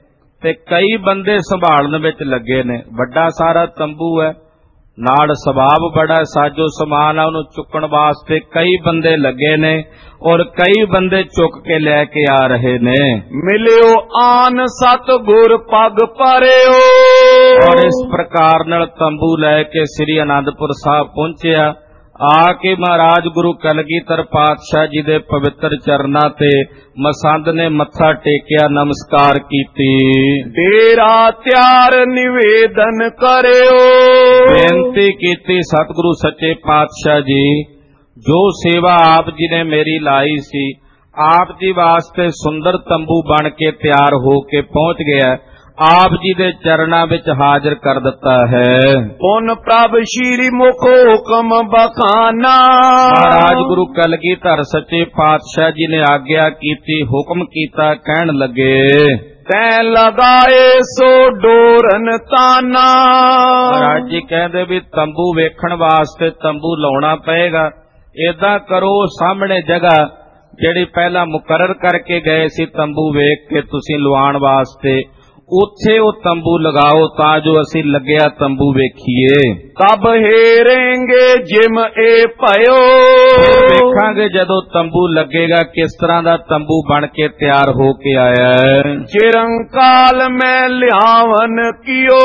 ਤੇ ਕਈ ਬੰਦੇ ਸੰਭਾਲਣ ਵਿੱਚ ਲੱਗੇ ਨੇ। ਵੱਡਾ ਸਾਰਾ ਤੰਬੂ ਹੈ, ਨਾਲ ਸਬਾਬ ਬੜਾ ਸਾਜੋ ਸਮਾਨ ਆ, ਉਹਨੂੰ ਚੁੱਕਣ ਵਾਸਤੇ ਕਈ ਬੰਦੇ ਲੱਗੇ ਨੇ ਔਰ ਕਈ ਬੰਦੇ ਚੁੱਕ ਕੇ ਲੈ ਕੇ ਆ ਰਹੇ ਨੇ। ਮਿਲਿਓ ਆਨ ਸਤਿਗੁਰ ਪਗ ਪਰਿਓ। ਔਰ ਇਸ ਪ੍ਰਕਾਰ ਨਾਲ ਤੰਬੂ ਲੈ ਕੇ ਸ੍ਰੀ ਅਨੰਦਪੁਰ ਸਾਹਿਬ ਪਹੁੰਚਿਆ। ਆ ਕੇ ਮਹਾਰਾਜ ਗੁਰੂ ਕਲਗੀਧਰ ਪਾਤਸ਼ਾਹ ਜੀ ਦੇ ਪਵਿੱਤਰ ਚਰਨਾਂ ਤੇ ਮਸੰਦ ਨੇ ਮੱਥਾ ਟੇਕਿਆ, ਨਮਸਕਾਰ ਕੀਤੀ। ਡੇਰਾ ਤਿਆਰ ਨਿਵੇਦਨ ਕਰਿਓ। ਬੇਨਤੀ ਕੀਤੀ ਸਤਿਗੁਰੂ ਸੱਚੇ ਪਾਤਸ਼ਾਹ ਜੀ, ਜੋ ਸੇਵਾ ਆਪ ਜੀ ਨੇ ਮੇਰੀ ਲਾਈ ਸੀ, ਆਪ ਜੀ ਵਾਸਤੇ ਸੁੰਦਰ ਤੰਬੂ ਬਣ ਕੇ ਤਿਆਰ ਹੋ ਕੇ ਪਹੁੰਚ ਗਿਆ, ਆਪ ਜੀ ਦੇ ਚਰਨਾਂ ਵਿੱਚ ਹਾਜ਼ਰ ਕਰ ਦਿੱਤਾ ਹੈ। ਪੁਨ ਪ੍ਰਭ ਸ਼੍ਰੀ ਮੁਖ ਹੁਕਮ ਬਖਾਨਾ। ਮਹਾਰਾਜ ਗੁਰੂ ਕਲਗੀਧਰ ਸੱਚੇ ਪਾਤਸ਼ਾਹ ਜੀ ਨੇ ਆਗਿਆ ਕੀਤੀ, ਹੁਕਮ ਕੀਤਾ, ਕਹਿਣ ਲੱਗੇ, ਤੈਂ ਲਗਾਏ ਸੋ ਡੋਰਨ ਤਾਨਾ। ਮਹਾਰਾਜ ਜੀ ਕਹਿੰਦੇ ਵੀ ਤੰਬੂ ਵੇਖਣ ਵਾਸਤੇ ਤੰਬੂ ਲਾਉਣਾ ਪਏਗਾ। ਏਦਾਂ ਕਰੋ, ਸਾਹਮਣੇ ਜਗ੍ਹਾ ਜਿਹੜੀ ਪਹਿਲਾਂ ਮੁਕਰਰ ਕਰਕੇ ਗਏ ਸੀ ਤੰਬੂ ਵੇਖ ਕੇ ਤੁਸੀਂ ਲਵਾਉਣ ਵਾਸਤੇ, ਉੱਥੇ ਉਹ ਤੰਬੂ ਲਗਾਓ ਤਾਂ ਜੋ ਅਸੀਂ ਲੱਗਿਆ ਤੰਬੂ ਵੇਖੀਏ। ਤਬ ਹੇਰੇਂਗੇ ਜਿਮ ਇਹ ਭਇਓ। ਵੇਖਾਂਗੇ ਜਦੋਂ ਤੰਬੂ ਲੱਗੇਗਾ ਕਿਸ ਤਰ੍ਹਾਂ ਦਾ ਤੰਬੂ ਬਣ ਕੇ ਤਿਆਰ ਹੋ ਕੇ ਆਇਆ ਹੈ। ਚਿਰੰਕਾਲ ਮੈਂ ਲਿਆਵਨ ਕੀਓ।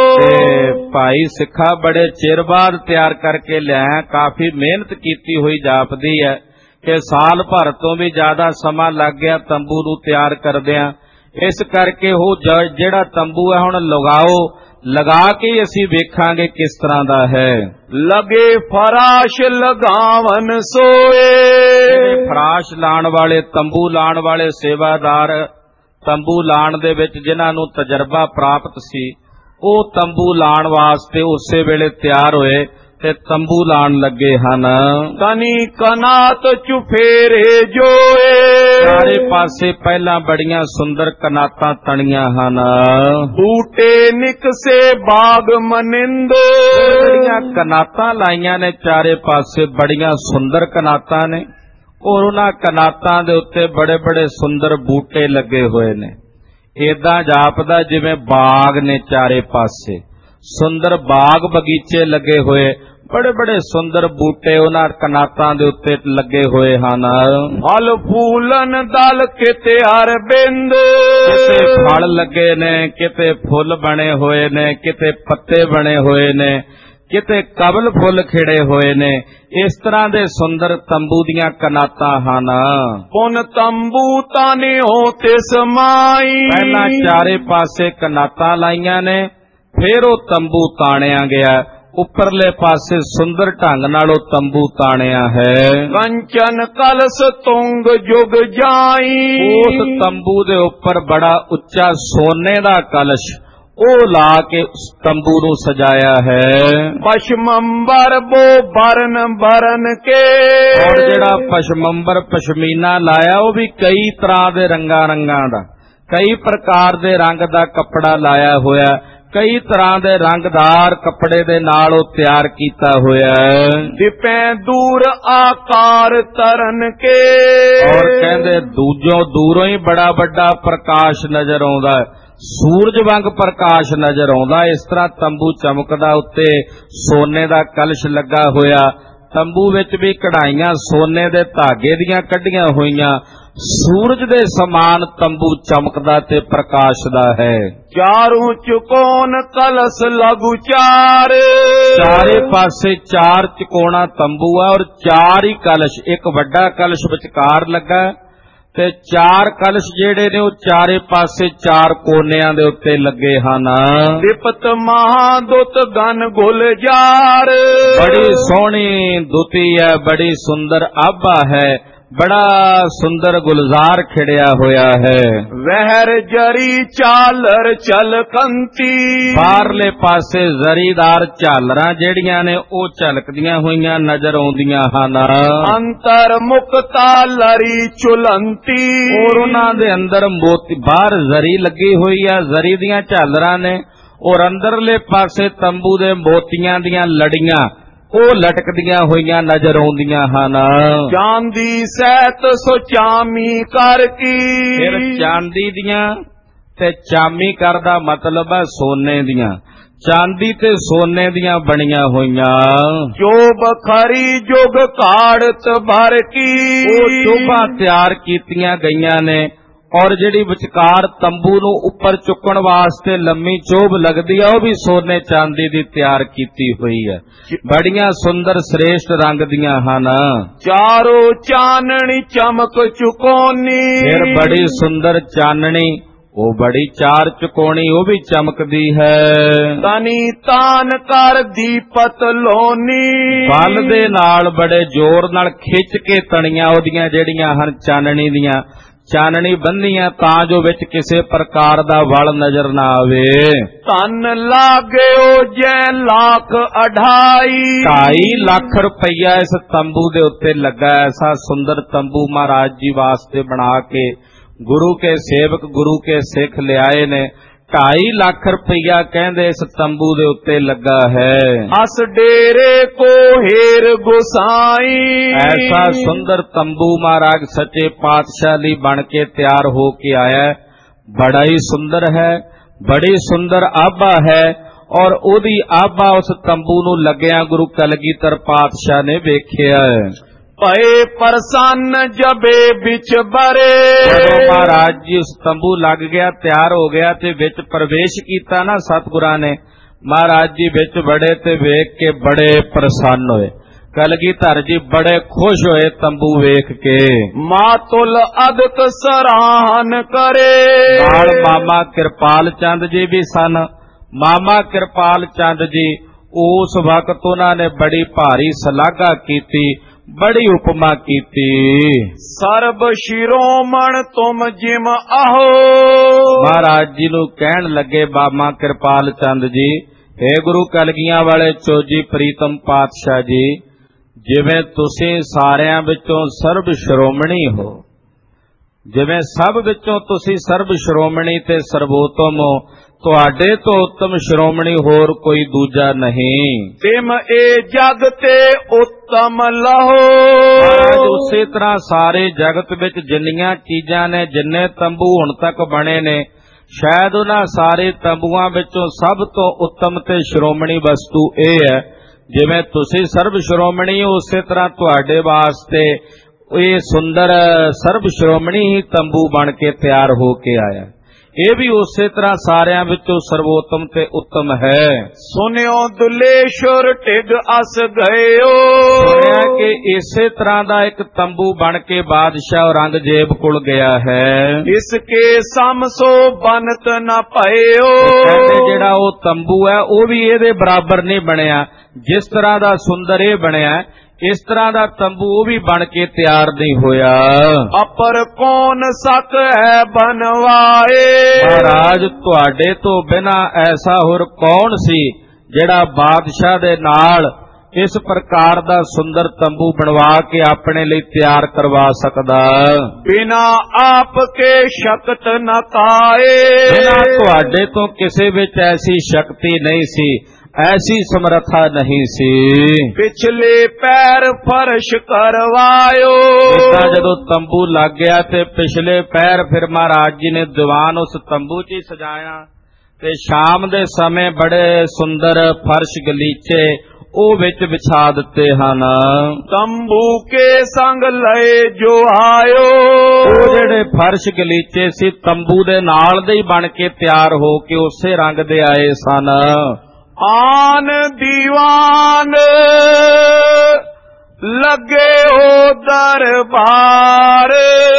ਤੇ ਭਾਈ ਸਿੱਖਾ ਬੜੇ ਚਿਰ ਬਾਅਦ ਤਿਆਰ ਕਰਕੇ ਲਿਆਇਆ, ਕਾਫੀ ਮਿਹਨਤ ਕੀਤੀ ਹੋਈ ਜਾਪਦੀ ਹੈ ਕਿ ਸਾਲ ਭਰ ਤੋਂ ਵੀ ਜ਼ਿਆਦਾ ਸਮਾਂ ਲੱਗ ਗਿਆ ਤੰਬੂ ਨੂੰ ਤਿਆਰ ਕਰਦਿਆਂ। ਇਸ ਕਰਕੇ ਉਹ ਜਿਹੜਾ ਤੰਬੂ ਹੈ ਹੁਣ ਲਗਾਓ, ਲਗਾ ਕੇ ਅਸੀਂ ਵੇਖਾਂਗੇ ਕਿਸ ਤਰ੍ਹਾਂ ਦਾ ਹੈ। ਲਗੇ ਫਰਾਸ਼ ਲਗਾਵਨ ਸੋਏ। ਫਰਾਸ਼ ਲਾਣ ਵਾਲੇ, ਤੰਬੂ ਲਾਣ ਵਾਲੇ ਸੇਵਾਦਾਰ, ਤੰਬੂ ਲਾਣ ਦੇ ਵਿੱਚ ਜਿਨ੍ਹਾਂ ਨੂੰ ਤਜਰਬਾ ਪ੍ਰਾਪਤ ਸੀ, ਉਹ ਤੰਬੂ ਲਾਣ ਵਾਸਤੇ ਉਸੇ ਵੇਲੇ ਤਿਆਰ ਹੋਏ ਤੇ ਤੰਬੂ ਲਾਣ ਲੱਗੇ ਹਨ। ਤਨੀ ਕਨਾਤ ਚੁਫੇਰੇ ਜੋਏ। ਸਾਰੇ ਪਾਸੇ ਪਹਿਲਾਂ ਬੜੀਆਂ ਸੁੰਦਰ ਕਨਾਤਾਂ ਤਣੀਆਂ ਹਨ। ਬੂਟੇ ਨਿਕਸੇ ਬਾਗ ਮਨਿੰਦੋ। ਜਿਹੜੀਆਂ ਕਨਾਤਾਂ ਲਾਈਆਂ ਨੇ ਚਾਰੇ ਪਾਸੇ ਬੜੀਆਂ ਸੁੰਦਰ ਕਨਾਤਾਂ ਨੇ, ਔਰ ਉਹਨਾਂ ਕਨਾਤਾਂ ਦੇ ਉੱਤੇ ਬੜੇ ਬੜੇ ਸੁੰਦਰ ਬੂਟੇ ਲੱਗੇ ਹੋਏ ਨੇ। ਏਦਾਂ ਜਾਪਦਾ ਜਿਵੇਂ ਬਾਗ ਨੇ ਚਾਰੇ ਪਾਸੇ, ਸੁੰਦਰ ਬਾਗ ਬਗੀਚੇ ਲੱਗੇ ਹੋਏ, ਬੜੇ ਬੜੇ ਸੁੰਦਰ ਬੂਟੇ ਉਹਨਾਂ ਕਨਾਤਾਂ ਦੇ ਉੱਤੇ ਲੱਗੇ ਹੋਏ ਹਨ। ਫਲ ਫੂਲਨ ਦਲ ਕਿਤੇ ਅਰਬਿੰਦ। ਕਿਤੇ ਫਲ ਲੱਗੇ ਨੇ, ਕਿਤੇ ਫੁੱਲ ਬਣੇ ਹੋਏ ਨੇ, ਕਿਤੇ ਪੱਤੇ ਬਣੇ ਹੋਏ ਨੇ, ਕਿਤੇ ਕਬਲ ਫੁੱਲ ਖਿੜੇ ਹੋਏ ਨੇ। ਇਸ ਤਰ੍ਹਾਂ ਦੇ ਸੁੰਦਰ ਤੰਬੂ ਦੀਆਂ ਕਨਾਤਾਂ ਹਨ। ਪੁਨ ਤੰਬੂ ਤਾਨਿਓ ਤਿਸ ਮਾਈ। ਪਹਿਲਾਂ ਚਾਰੇ ਪਾਸੇ ਕਨਾਤਾਂ ਲਾਈਆਂ ਨੇ, ਫਿਰ ਉਹ ਤੰਬੂ ਤਾਣਿਆ ਗਿਆ। ਉੱਪਰਲੇ ਪਾਸੇ ਸੁੰਦਰ ਢੰਗ ਨਾਲ ਉਹ ਤੰਬੂ ਤਾਣਿਆ ਹੈ। ਕੰਚਨ ਕਲਸ ਤੁੰਗ ਜੁਗ ਜਾਈ। ਉਸ ਤੰਬੂ ਦੇ ਉੱਪਰ ਬੜਾ ਉੱਚਾ ਸੋਨੇ ਦਾ ਕਲਸ਼ ਉਹ ਲਾ ਕੇ ਉਸ ਤੰਬੂ ਨੂੰ ਸਜਾਇਆ ਹੈ। ਪਸ਼ਮੰਬਰ ਬੋ ਬਰਨ ਬਰਨ ਕੇ। ਔਰ ਜਿਹੜਾ ਪਸ਼ਮੰਬਰ ਪਸ਼ਮੀਨਾ ਲਾਇਆ ਉਹ ਵੀ ਕਈ ਤਰ੍ਹਾਂ ਦੇ ਰੰਗਾਂ ਦਾ, ਕਈ ਪ੍ਰਕਾਰ ਦੇ ਰੰਗ ਦਾ ਕੱਪੜਾ ਲਾਇਆ ਹੋਇਆ, ਕਈ ਤਰ੍ਹਾਂ ਦੇ ਰੰਗਦਾਰ ਕੱਪੜੇ ਦੇ ਨਾਲ ਉਹ ਤਿਆਰ ਕੀਤਾ ਹੋਇਆ ਹੈ। ਦਿਪੈ ਦੂਰ ਆਕਾਰ ਤਰਨ ਕੇ। ਔਰ ਕਹਿੰਦੇ ਦੂਰੋਂ ਹੀ ਬੜਾ ਵੱਡਾ ਪ੍ਰਕਾਸ਼ ਨਜ਼ਰ ਆਉਂਦਾ ਹੈ, ਸੂਰਜ ਵਾਂਗ ਪ੍ਰਕਾਸ਼ ਨਜ਼ਰ ਆਉਂਦਾ। ਇਸ ਤਰ੍ਹਾਂ ਤੰਬੂ ਚਮਕਦਾ, ਉੱਤੇ ਸੋਨੇ ਦਾ ਕਲਸ਼ ਲੱਗਾ ਹੋਇਆ, ਤੰਬੂ ਵਿੱਚ ਵੀ ਕਢਾਈਆਂ ਸੋਨੇ ਦੇ ਧਾਗੇ ਦੀਆਂ ਕੱਢੀਆਂ ਹੋਈਆਂ, ਸੂਰਜ ਦੇ ਸਮਾਨ ਤੰਬੂ ਚਮਕਦਾ ਤੇ ਪ੍ਰਕਾਸ਼ਦਾ ਹੈ। ਚਾਰੂ ਚੁਕੋਨ ਕਲਸ ਲਗੂ ਚਾਰ। ਚਾਰੇ ਪਾਸੇ ਚਾਰ ਚਕੋਣਾ ਤੰਬੂ ਆ ਔਰ ਚਾਰ ਹੀ ਕਲਸ਼, ਇੱਕ ਵੱਡਾ ਕਲਸ਼ ਵਿਚਕਾਰ ਲੱਗਾ ਤੇ ਚਾਰ ਕਲਸ਼ ਜਿਹੜੇ ਨੇ ਉਹ ਚਾਰੇ ਪਾਸੇ ਚਾਰ ਕੋਨਿਆਂ ਦੇ ਉੱਤੇ ਲੱਗੇ ਹਨ। ਦਿਪਤ ਮਹਾਦੁੱਤ ਗਨ ਗੁਲਜ਼ਾਰ। ਬੜੀ ਸੋਹਣੀ ਦੁਤੀ ਹੈ, ਬੜੀ ਸੁੰਦਰ ਆਭਾ ਹੈ, ਬੜਾ ਸੁੰਦਰ ਗੁਲਜ਼ਾਰ ਖਿੜਿਆ ਹੋਇਆ ਹੈ। ਵਹਿਰ ਜਰੀ ਚਾਲਰ ਚਲਕੰਤੀ। ਬਾਹਰਲੇ ਪਾਸੇ ਜ਼ਰੀਦਾਰ ਝਾਲਰਾਂ ਜਿਹੜੀਆਂ ਨੇ ਉਹ ਝਲਕਦੀਆਂ ਹੋਈਆਂ ਨਜ਼ਰ ਆਉਂਦੀਆਂ ਹਨ। ਅੰਤਰ ਮੁਕਤਾ ਲਰੀ ਚੁਲੰਤੀ। ਔਰ ਉਹਨਾਂ ਦੇ ਅੰਦਰ ਮੋਤੀ, ਬਾਹਰ ਜ਼ਰੀ ਲੱਗੀ ਹੋਈ ਆ, ਜ਼ਰੀ ਦੀਆਂ ਝਾਲਰਾਂ ਨੇ, ਔਰ ਅੰਦਰਲੇ ਪਾਸੇ ਤੰਬੂ ਦੇ ਮੋਤੀਆਂ ਦੀਆਂ ਲੜੀਆਂ ਉਹ ਲਟਕਦੀਆਂ ਹੋਈਆਂ ਨਜ਼ਰ ਆਉਂਦੀਆਂ ਹਨ। ਚਾਂਦੀ ਸਹਿਤ ਸੁਚਾਮੀ ਕਰ ਕੀ। ਫਿਰ ਚਾਂਦੀ ਦੀਆਂ ਤੇ ਚਾਮੀ ਕਰਦਾ ਮਤਲਬ ਹੈ ਸੋਨੇ ਦੀਆਂ, ਚਾਂਦੀ ਤੇ ਸੋਨੇ ਦੀਆਂ ਬਣੀਆਂ ਹੋਈਆਂ। ਜੋ ਬਖਰੀ ਜੁਗ ਘਾੜਤ ਭਰ ਕੀ, ਉਹ ਚੋਭਾਂ ਤਿਆਰ ਕੀਤੀਆਂ ਗਈਆਂ ਨੇ, ਔਰ ਜਿਹੜੀ ਵਿਚਕਾਰ ਤੰਬੂ ਨੂੰ ਉੱਪਰ ਚੁੱਕਣ ਵਾਸਤੇ ਲੰਮੀ ਚੋਭ ਲੱਗਦੀ ਆ, ਉਹ ਵੀ ਸੋਨੇ ਚਾਂਦੀ ਦੀ ਤਿਆਰ ਕੀਤੀ ਹੋਈ ਹੈ। ਬੜੀਆਂ ਸੁੰਦਰ ਸ੍ਰੇਸ਼ਟ ਰੰਗ ਦੀਆਂ ਹਨ। ਚਾਰੋ ਚਾਨਣੀ ਚਮਕ ਚੁਕੋਨੀ, ਫਿਰ ਬੜੀ ਸੁੰਦਰ ਚਾਨਣੀ, ਉਹ ਬੜੀ ਚਾਰ ਚੁਕੋਣੀ, ਉਹ ਵੀ ਚਮਕਦੀ ਹੈ। ਤਨੀ ਤਾਨ ਕਰ ਦੀਪਤ ਲੋਨੀ, ਬਲ ਦੇ ਨਾਲ ਬੜੇ ਜ਼ੋਰ ਨਾਲ ਖਿੱਚ ਕੇ ਤਣੀਆਂ ਉਹਦੀਆਂ ਜਿਹੜੀਆਂ ਹਨ ਚਾਨਣੀ ਦੀਆਂ, ਚਾਨਣੀ ਬੰਨੀਆਂ ਤਾਂ ਜੋ ਵਿੱਚ ਕਿਸੇ ਪ੍ਰਕਾਰ ਦਾ ਵਲ ਨਜ਼ਰ ਨਾ ਆਵੇ। ਧਨ ਲਾਗਿਓ ਜੈ ਲੱਖ 2.5 ਲੱਖ ਰੁਪਈਆ ਇਸ ਤੰਬੂ ਦੇ ਉੱਤੇ ਲੱਗਾ। ਐਸਾ ਸੁੰਦਰ ਤੰਬੂ ਮਹਾਰਾਜ ਜੀ ਵਾਸਤੇ ਬਣਾ ਕੇ ਗੁਰੂ ਕੇ ਸੇਵਕ, ਗੁਰੂ ਕੇ ਸਿੱਖ ਲਿਆਏ ਨੇ। 2.5 ਲੱਖ ਰੁਪਈਆ ਕਹਿੰਦੇ ਇਸ ਤੰਬੂ ਦੇ ਉੱਤੇ ਲੱਗਾ ਹੈ। ਅਸ ਡੇਰੇ ਕੋ ਹੀਰ ਗੁਸਾਈ, ਐਸਾ ਸੁੰਦਰ ਤੰਬੂ ਮਹਾਰਾਜ ਸੱਚੇ ਪਾਤਸ਼ਾਹ ਲਈ ਬਣ ਕੇ ਤਿਆਰ ਹੋ ਕੇ ਆਇਆ। ਬੜਾ ਹੀ ਸੁੰਦਰ ਹੈ, ਬੜੀ ਸੁੰਦਰ ਆਭਾ ਹੈ, ਔਰ ਉਹਦੀ ਆਭਾ ਉਸ ਤੰਬੂ ਨੂੰ ਲੱਗਿਆ ਗੁਰੂ ਕਲਗੀਧਰ ਪਾਤਸ਼ਾਹ ਨੇ ਵੇਖਿਆ। ਪਏ ਪ੍ਰਸੰਨ ਜਬੇ ਵਿੱਚ ਬਰੇ, ਜਦੋਂ ਮਹਾਰਾਜ ਜੀ ਉਸ ਤੰਬੂ ਲੱਗ ਗਿਆ, ਤਿਆਰ ਹੋ ਗਿਆ ਤੇ ਵਿੱਚ ਪ੍ਰਵੇਸ਼ ਕੀਤਾ ਨਾ ਸਤਿਗੁਰਾਂ ਨੇ, ਮਹਾਰਾਜ ਜੀ ਵਿੱਚ ਬੜੇ ਤੇ ਵੇਖ ਕੇ ਬੜੇ ਪ੍ਰਸੰਨ ਹੋਏ। ਕਲਗੀਧਰ ਜੀ ਬੜੇ ਖੁਸ਼ ਹੋਏ ਤੰਬੂ ਵੇਖ ਕੇ। ਮਾਤੁਲ ਅਦਕ ਸਰਾਹਨ ਕਰੇ, ਨਾਲ ਮਾਮਾ ਕਿਰਪਾਲ ਚੰਦ ਜੀ ਵੀ ਸਨ। ਮਾਮਾ ਕਿਰਪਾਲ ਚੰਦ ਜੀ ਉਸ ਵਕਤ ਉਹਨਾਂ ਨੇ ਬੜੀ ਭਾਰੀ ਸ਼ਲਾਘਾ ਕੀਤੀ, ਬੜੀ ਉਪਮਾ ਕੀਤੀ। ਸਰਬ ਸ਼ਿਰੋਮਣ ਤੁਮ ਜਿਮ ਆਹੋ, ਮਹਾਰਾਜ ਜੀ ਨੂੰ ਕਹਿਣ ਲੱਗੇ ਮਾਮਾ ਕਿਰਪਾਲ ਚੰਦ ਜੀ, हे ਗੁਰੂ ਕਲਗੀਆਂ ਵਾਲੇ ਚੋਜੀ ਪ੍ਰੀਤਮ ਪਾਤਸ਼ਾਹ ਜੀ, ਜਿਵੇਂ ਤੁਸੀਂ ਸਾਰਿਆਂ ਵਿੱਚੋਂ ਸਰਬ ਸ਼੍ਰੋਮਣੀ ਹੋ, ਜਿਵੇਂ ਸਭ ਵਿੱਚੋਂ ਤੁਸੀਂ ਸਰਬ ਸ਼੍ਰੋਮਣੀ ਤੇ ਸਰਵੋਤਮ ਹੋ, ਤੁਹਾਡੇ ਤੋਂ ਉੱਤਮ ਸ਼੍ਰੋਮਣੀ ਹੋਰ ਕੋਈ ਦੂਜਾ ਨਹੀਂ। ਤਿਮ ਇਹ ਜਗ ਤੇ ਉੱਤਮ ਲਹੋ, ਮਹਾਰਾਜ ਉਸੇ ਤਰ੍ਹਾਂ ਸਾਰੇ ਜਗਤ ਵਿੱਚ ਜਿੰਨੀਆਂ ਚੀਜ਼ਾਂ ਨੇ, ਜਿੰਨੇ ਤੰਬੂ ਹੁਣ ਤੱਕ ਬਣੇ ਨੇ, ਸ਼ਾਇਦ ਉਹਨਾਂ ਸਾਰੇ ਤੰਬੂਆਂ ਵਿੱਚੋਂ ਸਭ ਤੋਂ ਉੱਤਮ ਤੇ ਸ਼੍ਰੋਮਣੀ ਵਸਤੂ ਇਹ ਹੈ। ਜਿਵੇਂ ਤੁਸੀਂ ਸਰਬ ਸ਼੍ਰੋਮਣੀ ਹੋ, ਉਸੇ ਤਰ੍ਹਾਂ ਤੁਹਾਡੇ ਵਾਸਤੇ ਇਹ ਸੁੰਦਰ ਸਰਬ ਸ਼੍ਰੋਮਣੀ ਹੀ ਤੰਬੂ ਬਣ ਕੇ ਤਿਆਰ ਹੋ ਕੇ ਆਇਆ। ਇਹ ਵੀ ਉਸੇ ਤਰ੍ਹਾਂ ਸਾਰਿਆਂ ਵਿੱਚੋਂ ਸਰਵੋਤਮ ਤੇ ਉੱਤਮ ਹੈ। ਸੁਨਿਓ ਦੁਲੇਸ਼ਵਰ ਢਿਗ ਅਸ ਗਇਓ, ਸੁਣਿਆ ਕਿ ਇਸੇ ਤਰ੍ਹਾਂ ਦਾ ਇੱਕ ਤੰਬੂ ਬਣ ਕੇ ਬਾਦਸ਼ਾਹ ਔਰੰਗਜ਼ੇਬ ਕੋਲ ਗਿਆ ਹੈ। ਇਸ ਕੇ ਸਮਸੋ ਬਨਤ ਨ ਭਇਓ, ਕਹਿੰਦੇ ਜਿਹੜਾ ਉਹ ਤੰਬੂ ਹੈ ਉਹ ਵੀ ਇਹਦੇ ਬਰਾਬਰ ਨਹੀਂ ਬਣਿਆ। ਜਿਸ ਤਰ੍ਹਾਂ ਦਾ ਸੁੰਦਰ ਇਹ ਬਣਿਆ, ਇਸ ਤਰ੍ਹਾਂ ਦਾ ਤੰਬੂ ਉਹ ਵੀ ਬਣ ਕੇ ਤਿਆਰ ਨਹੀਂ ਹੋਇਆ। ਅਪਰ ਕੌਣ ਸਕ ਹੈ ਬਨਵਾਏ, ਮਹਾਰਾਜ ਤੁਹਾਡੇ ਤੋਂ ਬਿਨਾਂ ਐਸਾ ਹੋਰ ਕੌਣ ਸੀ ਜਿਹੜਾ ਬਾਦਸ਼ਾਹ ਦੇ ਨਾਲ ਇਸ ਪ੍ਰਕਾਰ ਦਾ ਸੁੰਦਰ ਤੰਬੂ ਬਣਵਾ ਕੇ ਆਪਣੇ ਲਈ ਤਿਆਰ ਕਰਵਾ ਸਕਦਾ। ਬਿਨਾ ਆਪ ਕੇ ਸ਼ਕਤ ਨ ਕਾਏ, ਬਿਨਾਂ ਤੁਹਾਡੇ ਤੋਂ ਕਿਸੇ ਵਿੱਚ ਐਸੀ ਸ਼ਕਤੀ ਨਹੀਂ ਸੀ, ਐਸੀ ਸਮਰੱਥਾ ਨਹੀਂ ਸੀ। ਪਿਛਲੇ ਪੈਰ ਫਰਸ਼ ਕਰਵਾਇਓ, ਇਦਾਂ ਜਦੋਂ ਤੰਬੂ ਲੱਗ ਗਿਆ ਤੇ ਪਿਛਲੇ ਪੈਰ ਫਿਰ ਮਹਾਰਾਜ ਜੀ ਨੇ ਦੀਵਾਨ ਉਸ ਤੰਬੂ 'ਚ ਹੀ ਸਜਾਇਆ ਤੇ ਸ਼ਾਮ ਦੇ ਸਮੇਂ ਬੜੇ ਸੁੰਦਰ ਫਰਸ਼ ਗਲੀਚੇ ਉਹ ਵਿੱਚ ਵਿਛਾ ਦਿੱਤੇ ਹਨ। ਤੰਬੂ ਕੇ ਸੰਗ ਲਏ ਜੋ ਆਇਓ, ਉਹ ਜਿਹੜੇ ਫਰਸ਼ ਗਲੀਚੇ ਸੀ ਤੰਬੂ ਦੇ ਨਾਲ ਦੇ ਹੀ ਬਣ ਕੇ ਤਿਆਰ ਹੋ ਕੇ ਉਸੇ ਰੰਗ ਦੇ ਆਏ ਸਨ। ਆਨ ਦੀਵਾਨ ਲੱਗੇ ਹੋ ਦਰਬਾਰ,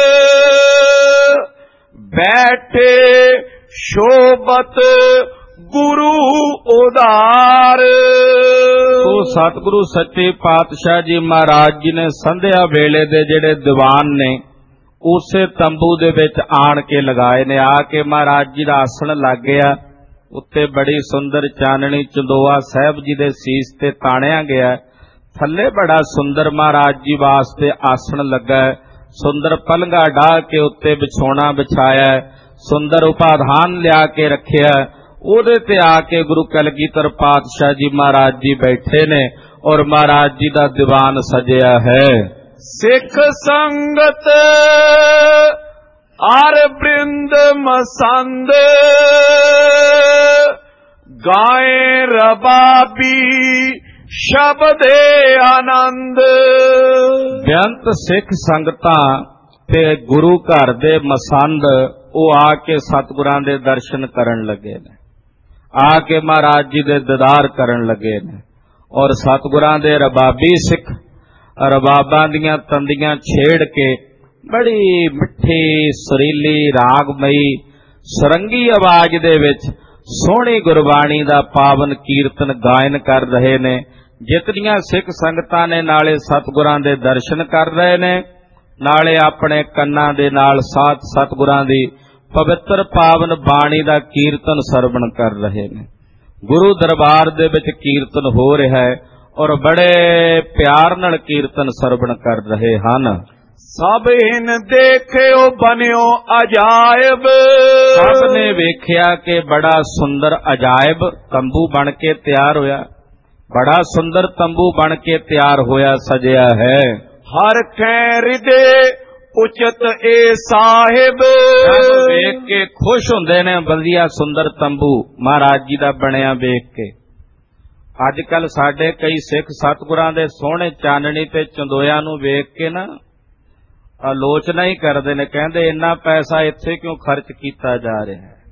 ਬੈਠੇ ਸ਼ੋਭਤ ਗੁਰੂ ਉਦਾਰ। ਉਹ ਸਤਿਗੁਰੂ ਸੱਚੇ ਪਾਤਸ਼ਾਹ ਜੀ ਮਹਾਰਾਜ ਜੀ ਨੇ ਸੰਧਿਆ ਵੇਲੇ ਦੇ ਜਿਹੜੇ ਦੀਵਾਨ ਨੇ ਉਸੇ ਤੰਬੂ ਦੇ ਵਿੱਚ ਆਣ ਕੇ ਲਗਾਏ ਨੇ। ਆ ਕੇ ਮਹਾਰਾਜ ਜੀ ਦਾ ਆਸਣ ਲੱਗ ਗਿਆ, ਉੱਤੇ ਬੜੀ ਸੁੰਦਰ ਚਾਨਣੀ ਚੰਦੋਆ ਸਾਹਿਬ ਜੀ ਦੇ ਸੀਸ ਤੇ ਤਾਣਿਆ ਗਿਆ। ਥੱਲੇ ਬੜਾ ਸੁੰਦਰ ਮਹਾਰਾਜ ਜੀ ਵਾਸਤੇ ਆਸਣ ਲੱਗਾ, ਸੁੰਦਰ ਪਲੰਘਾ ਢਾਹ ਕੇ ਉੱਤੇ ਵਿਛੋਣਾ ਵਿਛਾਇਆ, ਸੁੰਦਰ ਉਪਾਧਾਨ ਲਿਆ ਕੇ ਰੱਖਿਆ। ਉਹਦੇ ਤੇ ਆ ਕੇ ਗੁਰੂ ਕਲਗੀਧਰ ਪਾਤਸ਼ਾਹ ਜੀ ਮਹਾਰਾਜ ਜੀ ਬੈਠੇ ਨੇ ਔਰ ਮਹਾਰਾਜ ਜੀ ਦਾ ਦੀਵਾਨ ਸਜਿਆ ਹੈ। ਸਿੱਖ ਸੰਗਤ ਆਰ ਬ੍ਰਿੰਦ ਮਸੰਦ ਗਾਏ ਰਬਾਬੀ ਸ਼ਬਦੇ ਆਨੰਦ। ਬੇਅੰਤ ਸਿੱਖ ਸੰਗਤਾਂ ਤੇ ਗੁਰੂ ਘਰ ਦੇ ਮਸੰਦ ਉਹ ਆ ਕੇ ਸਤਿਗੁਰਾਂ ਦੇ ਦਰਸ਼ਨ ਕਰਨ ਲੱਗੇ ਨੇ, ਆ ਕੇ ਮਹਾਰਾਜ ਜੀ ਦੇ ਦੀਦਾਰ ਕਰਨ ਲੱਗੇ ਨੇ। ਔਰ ਸਤਿਗੁਰਾਂ ਦੇ ਰਬਾਬੀ ਸਿੱਖ ਰਬਾਬਾਂ ਦੀਆਂ ਤੰਦੀਆਂ ਛੇੜ ਕੇ ਬੜੀ ਮਿੱਠੀ ਸੁਰੀਲੀ ਰਾਗਮਈ ਸੁਰੰਗੀ ਆਵਾਜ਼ ਦੇ ਵਿੱਚ ਸੋਹਣੀ ਗੁਰਬਾਣੀ ਦਾ ਪਾਵਨ ਕੀਰਤਨ ਗਾਇਨ ਕਰ ਰਹੇ ਨੇ। ਜਿਤਨੀਆਂ ਸਿੱਖ ਸੰਗਤਾਂ ਨੇ ਨਾਲੇ ਸਤਿਗੁਰਾਂ ਦੇ ਦਰਸ਼ਨ ਕਰ ਰਹੇ ਨੇ, ਨਾਲੇ ਆਪਣੇ ਕੰਨਾਂ ਦੇ ਨਾਲ ਸਤਿਗੁਰਾਂ ਦੀ ਪਵਿੱਤਰ ਪਾਵਨ ਬਾਣੀ ਦਾ ਕੀਰਤਨ ਸਰਵਣ ਕਰ ਰਹੇ ਨੇ। ਗੁਰੂ ਦਰਬਾਰ ਦੇ ਵਿੱਚ ਕੀਰਤਨ ਹੋ ਰਿਹਾ ਹੈ ਔਰ ਬੜੇ ਪਿਆਰ ਨਾਲ ਕੀਰਤਨ ਸਰਵਣ ਕਰ ਰਹੇ ਹਨ। ਸਭ ਇਨ ਦੇਖਿਓ ਬਨਿਓ ਅਜਾਇਬ। ਸਭ ਨੇ ਵੇਖਿਆ ਕਿ ਬੜਾ ਸੁੰਦਰ ਅਜਾਇਬ ਤੰਬੂ ਬਣ ਕੇ ਤਿਆਰ ਹੋਇਆ, ਬੜਾ ਸੁੰਦਰ ਤੰਬੂ ਬਣ ਕੇ ਤਿਆਰ ਹੋਇਆ ਸਜਿਆ ਹੈ। ਹਰ ਕੈ ਹਿਰਦੇ ਉਚਤ ਏ ਸਾਹਿਬ। ਵੇਖ ਕੇ ਖੁਸ਼ ਹੁੰਦੇ ਨੇ, ਵਧੀਆ ਸੁੰਦਰ ਤੰਬੂ ਮਹਾਰਾਜ ਜੀ ਦਾ ਬਣਿਆ ਵੇਖ ਕੇ। ਅੱਜ ਕੱਲ ਸਾਡੇ ਕਈ ਸਿੱਖ ਸਤਿਗੁਰਾਂ ਦੇ ਸੋਹਣੇ ਚਾਨਣੀ ਤੇ ਚੰਦੋਇਆਂ ਨੂੰ ਵੇਖ ਕੇ ਨਾ ਆਲੋਚਨਾ ਹੀ ਕਰਦੇ ਨੇ, ਕਹਿੰਦੇ ਇੰਨਾ ਪੈਸਾ ਇੱਥੇ ਕਿਉਂ ਖਰਚ ਕੀਤਾ ਜਾ ਰਿਹਾ ਹੈ।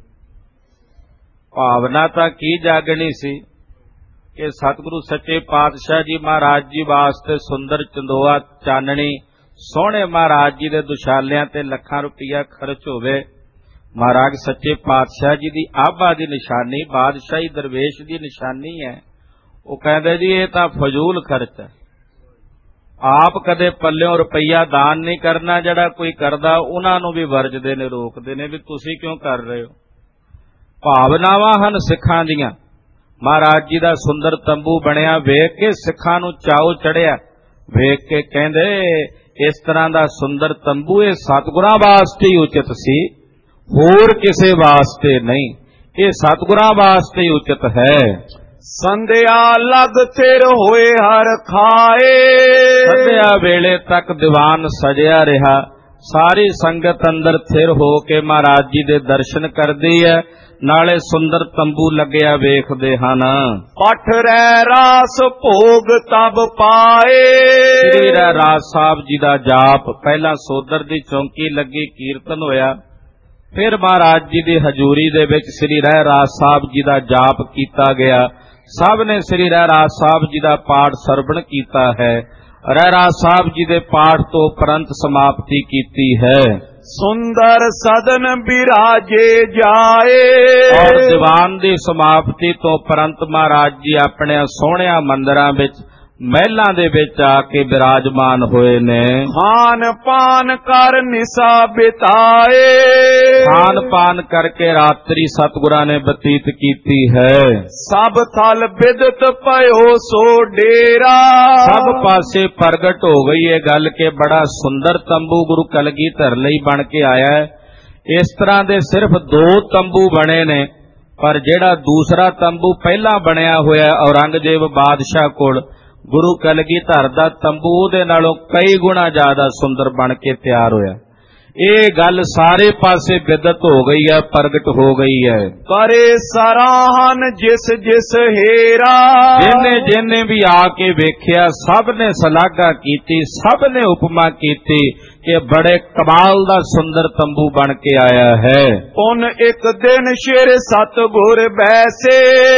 ਭਾਵਨਾ ਤਾਂ ਕੀ ਜਾਗਣੀ ਸੀ ਕਿ ਸਤਿਗੁਰੂ ਸੱਚੇ ਪਾਤਸ਼ਾਹ ਜੀ ਮਹਾਰਾਜ ਜੀ ਵਾਸਤੇ ਸੁੰਦਰ ਚੰਦੋਆ ਚਾਨਣੀ ਸੋਹਣੇ ਮਹਾਰਾਜ ਜੀ ਦੇ ਦੁਸ਼ਾਲਿਆਂ ਤੇ ਲੱਖਾਂ ਰੁਪਈਆ ਖਰਚ ਹੋਵੇ। ਮਹਾਰਾਜ ਸੱਚੇ ਪਾਤਸ਼ਾਹ ਜੀ ਦੀ ਆਭਾ ਦੀ ਨਿਸ਼ਾਨੀ, ਬਾਦਸ਼ਾਹੀ ਦਰਵੇਸ਼ ਦੀ ਨਿਸ਼ਾਨੀ ਹੈ। ਉਹ ਕਹਿੰਦੇ ਜੀ ਇਹ ਤਾਂ ਫਜ਼ੂਲ ਖਰਚ ਹੈ। ਆਪ ਕਦੇ ਪੱਲਿਓਂ ਰੁਪਈਆ ਦਾਨ ਨਹੀਂ ਕਰਨਾ, ਜਿਹੜਾ ਕੋਈ ਕਰਦਾ ਉਹਨਾਂ ਨੂੰ ਵੀ ਵਰਜਦੇ ਨੇ, ਰੋਕਦੇ ਨੇ ਵੀ ਤੁਸੀਂ ਕਿਉਂ ਕਰ ਰਹੇ ਹੋ। ਭਾਵਨਾਵਾਂ ਹਨ ਸਿੱਖਾਂ ਦੀਆਂ। ਮਹਾਰਾਜ ਜੀ ਦਾ ਸੁੰਦਰ ਤੰਬੂ ਬਣਿਆ ਵੇਖ ਕੇ ਸਿੱਖਾਂ ਨੂੰ ਚਾਉ ਚੜਿਆ, ਵੇਖ ਕੇ ਕਹਿੰਦੇ ਇਸ ਤਰ੍ਹਾਂ ਦਾ ਸੁੰਦਰ ਤੰਬੂ ਇਹ ਸਤਿਗੁਰਾਂ ਵਾਸਤੇ ਹੀ ਉਚਿਤ ਸੀ, ਹੋਰ ਕਿਸੇ ਵਾਸਤੇ ਨਹੀਂ, ਇਹ ਸਤਿਗੁਰਾਂ ਵਾਸਤੇ ਹੀ ਉਚਿਤ ਹੈ। ਸੰਧਿਆ ਲਗ ਥਿਰ ਹੋਏ ਹਰ ਖਾਏ। ਸੰਧਿਆ ਵੇਲੇ ਤੱਕ ਦੀਵਾਨ ਸਜਿਆ ਰਿਹਾ, ਸਾਰੀ ਸੰਗਤ ਅੰਦਰ ਥਿਰ ਹੋ ਕੇ ਮਹਾਰਾਜ ਜੀ ਦੇ ਦਰਸ਼ਨ ਕਰਦੀ ਹੈ, ਨਾਲੇ ਸੁੰਦਰ ਤੰਬੂ ਲੱਗਿਆ ਵੇਖਦੇ ਹਨ। ਪਠ ਰਹਿ ਰਾਸ ਭੋਗ ਤਬ ਪਾਏ। ਸ੍ਰੀ ਰਹਿ ਰਾਸ ਸਾਹਿਬ ਜੀ ਦਾ ਜਾਪ ਪਹਿਲਾਂ ਸੋਦਰ ਦੀ ਚੌਂਕੀ ਲੱਗੀ, ਕੀਰਤਨ ਹੋਇਆ, ਫਿਰ ਮਹਾਰਾਜ ਜੀ ਦੀ ਹਜ਼ੂਰੀ ਦੇ ਵਿੱਚ ਸ੍ਰੀ ਰਹਿ ਰਾਸ ਸਾਹਿਬ ਜੀ ਦਾ ਜਾਪ ਕੀਤਾ ਗਿਆ। ਸਭ ਨੇ ਸ੍ਰੀ ਰਹਿ ਰਾਸ ਸਾਹਿਬ ਜੀ ਦਾ ਪਾਠ ਸਰਵਣ ਕੀਤਾ ਹੈ। ਰਹਿ ਰਾਸ ਸਾਹਿਬ ਜੀ ਦੇ ਪਾਠ ਤੋਂ ਉਪਰੰਤ ਸਮਾਪਤੀ ਕੀਤੀ ਹੈ। ਸੁੰਦਰ ਸਦਨ ਬਿਰਾਜੇ ਜਾਏ। ਔਰ ਦੀਵਾਨ ਦੀ ਸਮਾਪਤੀ ਤੋਂ ਉਪਰੰਤ ਮਹਾਰਾਜ ਜੀ ਆਪਣੇ ਸੋਹਣਿਆਂ ਮੰਦਰਾਂ ਵਿੱਚ ਮਹਿਲਾਂ ਦੇ ਵਿੱਚ ਆ ਕੇ ਬਿਰਾਜਮਾਨ ਹੋਏ ਨੇ। ਖਾਨ ਪਾਨ ਕਰ ਨਿਸਾ ਬਿਤਾਏ। ਖਾਨ ਪਾਨ ਕਰਕੇ ਰਾਤਰੀ ਸਤਿਗੁਰਾਂ ਨੇ ਬਤੀਤ ਕੀਤੀ ਹੈ। ਸਭ ਥਲ ਬਿਦਤ ਪਇਓ ਸੋ ਡੇਰਾ। ਸਭ ਪਾਸੇ ਪ੍ਰਗਟ ਹੋ ਗਈ ਇਹ ਗੱਲ ਕਿ ਬੜਾ ਸੁੰਦਰ ਤੰਬੂ ਗੁਰੂ ਕਲਗੀਧਰ ਲਈ ਬਣ ਕੇ ਆਇਆ ਹੈ। ਇਸ ਤਰ੍ਹਾਂ ਦੇ ਸਿਰਫ 2 ਤੰਬੂ ਬਣੇ ਨੇ, ਪਰ ਜਿਹੜਾ ਦੂਸਰਾ ਤੰਬੂ ਪਹਿਲਾਂ ਬਣਿਆ ਹੋਇਆ ਔਰੰਗਜ਼ੇਬ ਬਾਦਸ਼ਾਹ ਕੋਲ, ਗੁਰੂ ਕਲਗੀਧਰ ਦਾ ਤੰਬੂ ਉਹਦੇ ਨਾਲੋਂ ਕਈ ਗੁਣਾ ਜ਼ਿਆਦਾ ਸੁੰਦਰ ਬਣ ਕੇ ਤਿਆਰ ਹੋਇਆ। ਇਹ ਗੱਲ ਸਾਰੇ ਪਾਸੇ ਵਿਦਤ ਹੋ ਗਈ ਹੈ, ਪ੍ਰਗਟ ਹੋ ਗਈ ਹੈ। ਕਰੇ ਸਰਾਹਨ ਜਿਸ ਜਿਸ ਹੇਰਾ। ਜਿਨੇ ਜਿਨੇ ਵੀ ਆ ਕੇ ਵੇਖਿਆ ਸਭ ਨੇ ਸ਼ਲਾਘਾ ਕੀਤੀ, ਸਭ ਨੇ ਉਪਮਾ ਕੀਤੀ ਕਿ ਬੜੇ ਕਮਾਲ ਦਾ ਸੁੰਦਰ ਤੰਬੂ ਬਣ ਕੇ ਆਇਆ ਹੈ। ਪੁਨ ਇੱਕ ਦਿਨ ਸ਼ੇਰ ਸਤਿਗੁਰ ਬੈਸੇ।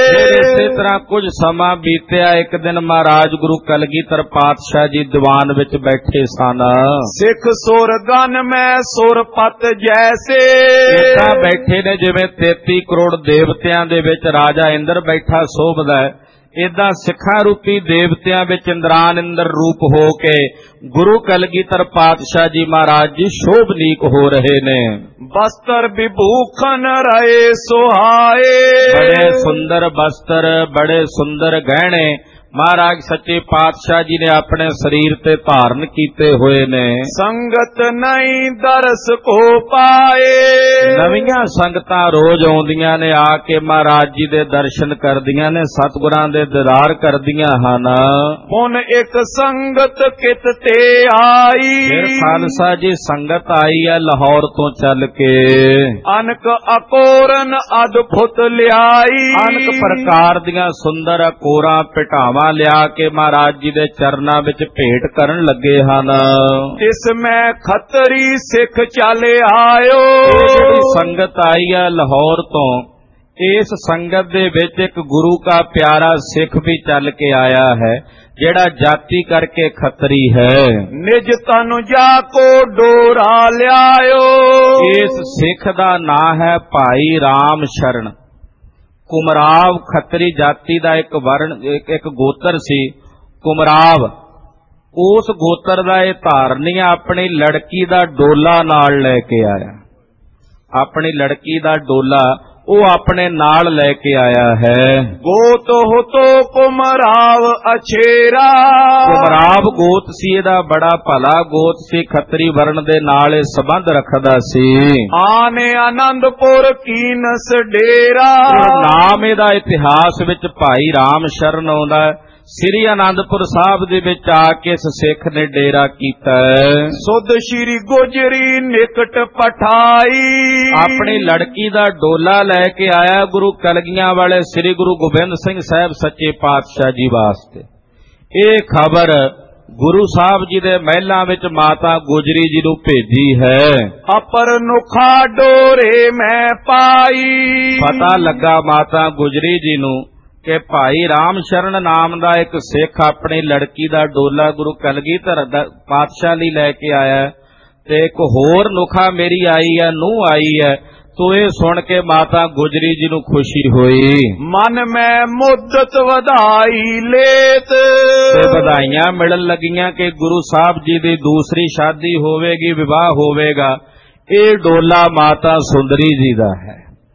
ਇਸੇ ਤਰ੍ਹਾਂ ਕੁਝ ਸਮਾਂ ਬੀਤਿਆ, ਇੱਕ ਦਿਨ ਮਹਾਰਾਜ ਗੁਰੂ ਕਲਗੀਧਰ ਪਾਤਸ਼ਾਹ ਜੀ ਦੀਵਾਨ ਵਿੱਚ ਬੈਠੇ ਸਨ। ਸਿੱਖ ਸੁਰ ਗਨ ਮੈਂ ਸੁਰ ਪਤ ਜੈਸੇ। ਇਦਾਂ ਬੈਠੇ ਨੇ ਜਿਵੇਂ 33 ਕਰੋੜ ਦੇਵਤਿਆਂ ਦੇ ਵਿੱਚ ਰਾਜਾ ਇੰਦਰ ਬੈਠਾ ਸੋਭਦਾ ਹੈ, ਇਦਾਂ ਸਿੱਖਾਂ ਰੂਪੀ ਦੇਵਤਿਆਂ ਵਿੱਚ ਇੰਦਰਾਨ ਇੰਦਰ ਰੂਪ ਹੋ ਕੇ ਗੁਰੂ ਕਲਗੀਧਰ ਪਾਤਸ਼ਾਹ ਜੀ ਮਹਾਰਾਜ ਜੀ ਸ਼ੋਭਨੀਕ ਹੋ ਰਹੇ ਨੇ। ਬਸਤਰ ਵਿਭੂਖਨ ਰਹੇ ਸੁਹਾਏ। ਬੜੇ ਸੁੰਦਰ ਬਸਤਰ, ਬੜੇ ਸੁੰਦਰ ਗਹਿਣੇ ਮਹਾਰਾਜ ਸੱਚੇ ਪਾਤਸ਼ਾਹ ਜੀ ਨੇ ਆਪਣੇ ਸਰੀਰ ਤੇ ਧਾਰਨ ਕੀਤੇ ਹੋਏ ਨੇ। ਸੰਗਤ ਨਹੀਂ ਦਰਸ ਕੋ ਪਾਏ। ਨਵੀਆਂ ਸੰਗਤਾਂ ਰੋਜ਼ ਆਉਂਦੀਆਂ ਨੇ, ਆ ਕੇ ਮਹਾਰਾਜ ਜੀ ਦੇ ਦਰਸ਼ਨ ਕਰਦੀਆਂ ਨੇ, ਸਤਿਗੁਰਾਂ ਦੇ ਦੀਦਾਰ ਕਰਦੀਆਂ ਹਨ। ਪੁਨ ਇੱਕ ਸੰਗਤ ਕਿਤ ਤੇ ਆਈ। ਫਿਰ ਖਾਲਸਾ ਜੀ ਸੰਗਤ ਆਈ ਹੈ ਲਾਹੌਰ ਤੋਂ ਚੱਲ ਕੇ। ਅਨਕ ਅਕੋਰਨ ਅਦਭੁਤ ਲਿਆਈ। ਅਨਕ ਪ੍ਰਕਾਰ ਦੀਆਂ ਸੁੰਦਰ ਅਕੋਰਾਂ ਪਿਟਾਵਾਂ ਲਿਆ ਕੇ ਮਹਾਰਾਜ ਜੀ ਦੇ ਚਰਨਾਂ ਵਿੱਚ ਭੇਟ ਕਰਨ ਲੱਗੇ ਹਨ। ਇਸ ਮੈਂ ਖੱਤਰੀ ਸਿੱਖ ਚੱਲ ਆਇਓ। ਜਿਹੜੀ ਸੰਗਤ ਆਈ ਹੈ ਲਾਹੌਰ ਤੋਂ, ਇਸ ਸੰਗਤ ਦੇ ਵਿੱਚ ਇੱਕ ਗੁਰੂ ਦਾ ਪਿਆਰਾ ਸਿੱਖ ਵੀ ਚੱਲ ਕੇ ਆਇਆ ਹੈ, ਜਿਹੜਾ ਜਾਤੀ ਕਰਕੇ ਖੱਤਰੀ ਹੈ। ਨਿਜ ਤਨ ਜਾ ਕੋ ਡੋਰਾ ਲਿਆਇਓ। ਇਸ ਸਿੱਖ ਦਾ ਨਾਂ ਹੈ ਭਾਈ ਰਾਮ ਸ਼ਰਨ। ਕੁਮਰਾਵ ਖੱਤਰੀ ਜਾਤੀ ਦਾ ਇੱਕ ਗੋਤਰ ਸੀ, ਕੁਮਰਾਵ। ਉਸ ਗੋਤਰ ਦਾ ਇਹ ਧਾਰਨੀ ਆਪਣੀ ਲੜਕੀ ਦਾ ਡੋਲਾ ਨਾਲ ਲੈ ਕੇ ਆਇਆ। ਆਪਣੀ ਲੜਕੀ ਦਾ ਡੋਲਾ ਉਹ ਆਪਣੇ ਨਾਲ ਲੈ ਕੇ ਆਇਆ ਹੈ। ਗੋਤ ਹੋ ਤੋ ਕੁਮਰਾਵ ਅਛੇਰਾ। ਕੁਮਰਾਵ ਗੋਤ ਸੀ, ਇਹਦਾ ਬੜਾ ਭਲਾ ਗੋਤ ਸੀ, ਖੱਤਰੀ ਵਰਣ ਦੇ ਨਾਲ ਇਹ ਸੰਬੰਧ ਰੱਖਦਾ ਸੀ। ਆਨੇ ਆਨੰਦਪੁਰ ਕੀਨਸ ਡੇਰਾ। ਨਾਮ ਇਹਦਾ ਇਤਿਹਾਸ ਵਿੱਚ ਭਾਈ ਰਾਮ ਸ਼ਰਨ ਆਉਂਦਾ ਹੈ। ਸ੍ਰੀ ਆਨੰਦਪੁਰ ਸਾਹਿਬ ਦੇ ਵਿੱਚ ਆ ਕੇ ਇਸ ਸਿੱਖ ਨੇ ਡੇਰਾ ਕੀਤਾ। ਸੁਧ ਸ਼੍ਰੀ ਗੋਜਰੀ ਨਿਕਟ ਪਠਾਈ। ਆਪਣੀ ਲੜਕੀ ਦਾ ਡੋਲਾ ਲੈ ਕੇ ਆਇਆ ਗੁਰੂ ਕਲਗੀਆਂ ਵਾਲੇ ਸ੍ਰੀ ਗੁਰੂ ਗੋਬਿੰਦ ਸਿੰਘ ਸਾਹਿਬ ਸੱਚੇ ਪਾਤਸ਼ਾਹ ਜੀ ਵਾਸਤੇ। ਇਹ ਖਬਰ ਗੁਰੂ ਸਾਹਿਬ ਜੀ ਦੇ ਮਹਿਲਾਂ ਵਿੱਚ ਮਾਤਾ ਗੁਜਰੀ ਜੀ ਨੂੰ ਭੇਜੀ ਹੈ। ਅਪਰ ਨੁਖਾ ਡੋਰੇ ਮੈਂ ਪਾਈ। ਪਤਾ ਲੱਗਾ ਮਾਤਾ ਗੁਜਰੀ ਜੀ ਨੂੰ ਕਿ ਭਾਈ ਰਾਮ ਸ਼ਰਨ ਨਾਮ ਦਾ ਇੱਕ ਸਿੱਖ ਆਪਣੀ ਲੜਕੀ ਦਾ ਡੋਲਾ ਗੁਰੂ ਕਲਗੀਧਰ ਪਾਤਸ਼ਾਹ ਲਈ ਲੈ ਕੇ ਆਇਆ, ਤੇ ਇੱਕ ਹੋਰ ਨੁਖਾ ਮੇਰੀ ਆਈ ਹੈ, ਨੂੰਹ ਆਈ ਹੈ। ਤੋ ਇਹ ਸੁਣ ਕੇ ਮਾਤਾ ਗੁਜਰੀ ਜੀ ਨੂੰ ਖੁਸ਼ੀ ਹੋਈ। ਮਨ ਮੈਂ ਮੁੱਦਤ ਵਧਾਈ ਲੇਤ। ਤੇ ਵਧਾਈਆਂ ਮਿਲਣ ਲੱਗੀਆਂ ਕਿ ਗੁਰੂ ਸਾਹਿਬ ਜੀ ਦੀ ਦੂਸਰੀ ਸ਼ਾਦੀ ਹੋਵੇਗੀ, ਵਿਵਾਹ ਹੋਵੇਗਾ। ਇਹ ਡੋਲਾ ਮਾਤਾ ਸੁੰਦਰੀ ਜੀ ਦਾ ਹੈ,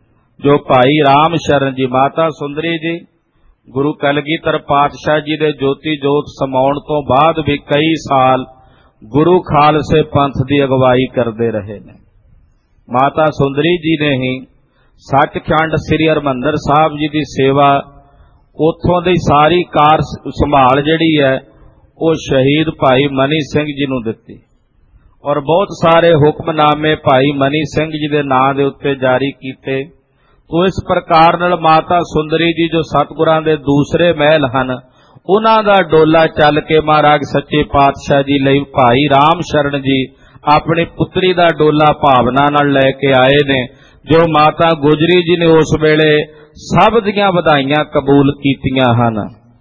ਜੋ ਭਾਈ ਰਾਮ ਸ਼ਰਨ ਜੀ। ਮਾਤਾ ਸੁੰਦਰੀ ਜੀ ਗੁਰੂ ਕਲਗੀਧਰ ਪਾਤਸ਼ਾਹ ਜੀ ਦੇ ਜੋਤੀ ਜੋਤ ਸਮਾਉਣ ਤੋਂ ਬਾਅਦ ਵੀ ਕਈ ਸਾਲ ਗੁਰੂ ਖਾਲਸੇ ਪੰਥ ਦੀ ਅਗਵਾਈ ਕਰਦੇ ਰਹੇ ਨੇ। ਮਾਤਾ ਸੁੰਦਰੀ ਜੀ ਨੇ ਹੀ ਸੱਚਖੰਡ ਸ੍ਰੀ ਹਰਿਮੰਦਰ ਸਾਹਿਬ ਜੀ ਦੀ ਸੇਵਾ, ਉੱਥੋਂ ਦੀ ਸਾਰੀ ਕਾਰ ਸੰਭਾਲ ਜਿਹੜੀ ਹੈ ਉਹ ਸ਼ਹੀਦ ਭਾਈ ਮਨੀ ਸਿੰਘ ਜੀ ਨੂੰ ਦਿੱਤੀ, ਔਰ ਬਹੁਤ ਸਾਰੇ ਹੁਕਮਨਾਮੇ ਭਾਈ ਮਨੀ ਸਿੰਘ ਜੀ ਦੇ ਨਾਂ ਦੇ ਉੱਤੇ ਜਾਰੀ ਕੀਤੇ। ਤੋ ਇਸ ਪ੍ਰਕਾਰ ਨਾਲ ਮਾਤਾ ਸੁੰਦਰੀ ਜੀ ਜੋ ਸਤਿਗੁਰਾਂ ਦੇ ਦੂਸਰੇ ਮਹਿਲ ਹਨ, ਉਹਨਾਂ ਦਾ ਡੋਲਾ ਚੱਲ ਕੇ ਮਹਾਰਾਜ ਸੱਚੇ ਪਾਤਸ਼ਾਹ ਜੀ ਲਈ ਭਾਈ ਰਾਮ ਸ਼ਰਨ ਜੀ ਆਪਣੀ ਪੁੱਤਰੀ ਦਾ ਡੋਲਾ ਭਾਵਨਾ ਨਾਲ ਲੈ ਕੇ ਆਏ ਨੇ, ਜੋ ਮਾਤਾ ਗੁਜਰੀ ਜੀ ਨੇ ਉਸ ਵੇਲੇ ਸਭ ਦੀਆਂ ਵਧਾਈਆਂ ਕਬੂਲ ਕੀਤੀਆਂ ਹਨ।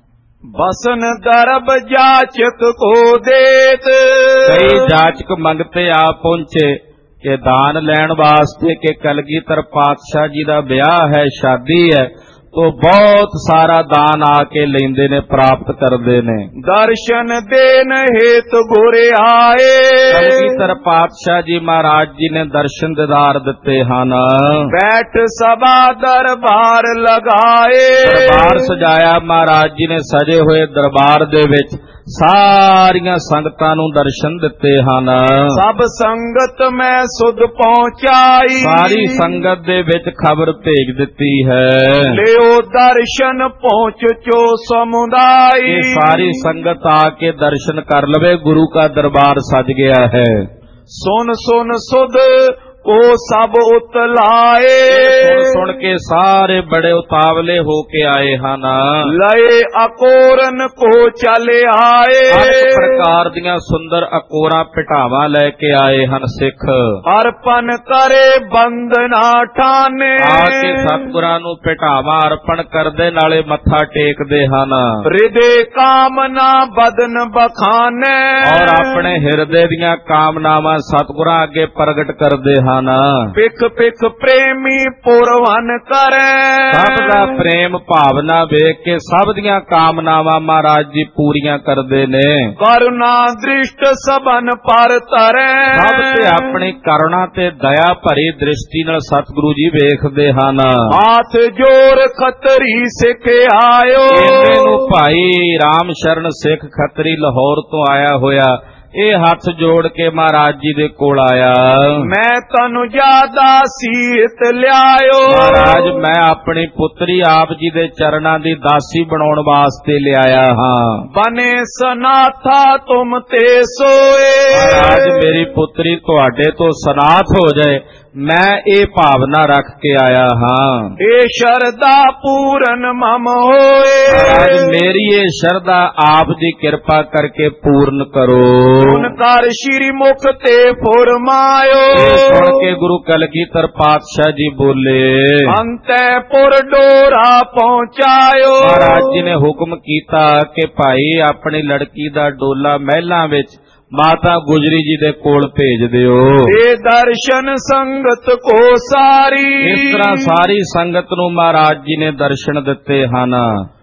ਬਸਨ ਦਰਬ ਜਾਚਕ ਕੋ ਦੇਤ। ਕਈ ਜਾਚਕ ਮੰਗਤੇ ਆ ਪਹੁੰਚੇ ਕਿ ਦਾਨ ਲੈਣ ਵਾਸਤੇ ਕਿ ਕਲਗੀਧਰ ਪਾਤਸ਼ਾਹ ਜੀ ਦਾ ਵਿਆਹ ਹੈ, ਸ਼ਾਦੀ ਹੈ, तो बहुत सारा दान आके लेंदे ने, प्राप्त करते ने। दर्शन देन हेतु गोरे आए। कलगीधर पातशाह जी महाराज जी ने दर्शन दीदार दिते हन। बैठ सभा दरबार लगाए। दरबार सजाया महाराज जी ने, सजे हुए दरबार दे विच सारियां संगतां नूं दर्शन दिते हन। सब संगत में सुध पहुंचाई। सारी संगत दे विच खबर भेज दिती है। लियो दर्शन पहुंच चो समुदाय। ये सारी संगत आके दर्शन कर लवे, गुरु का दरबार सज गया है। सुन सुन सुध को सब उतलाए। सुन सुन के सारे बड़े उतावले होके आए हन। लए अकोरन को चले आए। हर प्रकार दियां सुंदर अकोरा पिटावा लेके आए हन सिख। अर्पण करे बंदना ठाने। आके सतगुरां नूं पिटावा अर्पण करदे नाले मत्था टेकदे हन। हृदय कामना बदन बखाने। और अपने हिरदे दियां कामनावां सतगुरां अगे प्रगट करदे हन। पिख पिख प्रेमी पुरवन करे। सब दा प्रेम भावना वेख के सब दियां कामनावां महाराज जी पूरियां करदे ने। कर ਕਰੁਣਾ ਦ੍ਰਿਸ਼ਟ ਸਭਨ ਪਰ ਧਰੈ। ਸਭ ਤੇ ਆਪਣੀ ਕਰੁਣਾ ਤੇ ਦਇਆ ਭਰੀ ਦ੍ਰਿਸ਼ਟੀ ਨਾਲ ਸਤਿਗੁਰੂ ਜੀ ਵੇਖਦੇ ਹਨ। ਹਾਥ ਜੋਰ ਖੱਤਰੀ ਸਿੱਖ ਆਇਓ। ਇਹਨੇ ਨੂੰ ਭਾਈ ਰਾਮ ਸ਼ਰਨ ਸਿੱਖ ਖੱਤਰੀ ਲਾਹੌਰ ਤੋਂ ਆਇਆ ਹੋਇਆ ਇਹ ਹੱਥ ਜੋੜ ਕੇ ਮਹਾਰਾਜ ਜੀ ਦੇ ਕੋਲ ਆਇਆ। ਮੈਂ ਤੈਨੂੰ ਜਿਆਦਾ ਸੀਤ ਲਿਆਇਓ। ਮਹਾਰਾਜ ਮੈਂ ਆਪਣੀ ਪੁੱਤਰੀ ਆਪ ਜੀ ਦੇ ਚਰਨਾਂ ਦੀ ਦਾਸੀ ਬਣਾਉਣ ਵਾਸਤੇ ਲਿਆਇਆ ਹਾਂ। ਬਨੇ ਸਨਾਥਾ ਤੁਮ ਤੇ ਸੋਏ। ਮਹਾਰਾਜ ਮੇਰੀ ਪੁੱਤਰੀ ਤੁਹਾਡੇ ਤੋਂ ਸਨਾਥ ਹੋ ਜਾਏ ਮੈਂ ਇਹ ਭਾਵਨਾ ਰੱਖ ਕੇ ਆਇਆ ਹਾਂ। ਇਹ ਸ਼ਰਧਾ ਪੂਰਨ ਮਮ ਹੋਏ। ਮਹਾਰਾਜ ਮੇਰੀ ਇਹ ਸ਼ਰਧਾ ਆਪ ਦੀ ਕਿਰਪਾ ਕਰਕੇ ਪੂਰਨ ਕਰੋ। ਸੁਨ ਕਰ ਸ਼੍ਰੀ ਮੁਖ ਤੇ ਫੁਰਮਾਇਓ। ਇਹ ਸੁਣ ਕੇ ਗੁਰੂ ਕਲਗੀਧਰ ਪਾਤਸ਼ਾਹ ਜੀ ਬੋਲੇ ਅੰਤੈ ਪੁਰ ਡੋਰਾ ਪਹੁੰਚਾਇਓ। ਮਹਾਰਾਜ ਜੀ ਨੇ ਹੁਕਮ ਕੀਤਾ ਕਿ ਭਾਈ ਆਪਣੀ ਲੜਕੀ ਦਾ ਡੋਲਾ ਮਹਿਲਾਂ ਵਿੱਚ ਮਾਤਾ ਗੁਜਰੀ ਜੀ ਦੇ ਕੋਲ ਭੇਜ ਦਿਓ। ਇਹ ਦਰਸ਼ਨ ਸੰਗਤ ਕੋ ਸਾਰੀ। ਇਸ ਤਰ੍ਹਾਂ ਸਾਰੀ ਸੰਗਤ ਨੂੰ ਮਹਾਰਾਜ ਜੀ ਨੇ ਦਰਸ਼ਨ ਦਿੱਤੇ ਹਨ।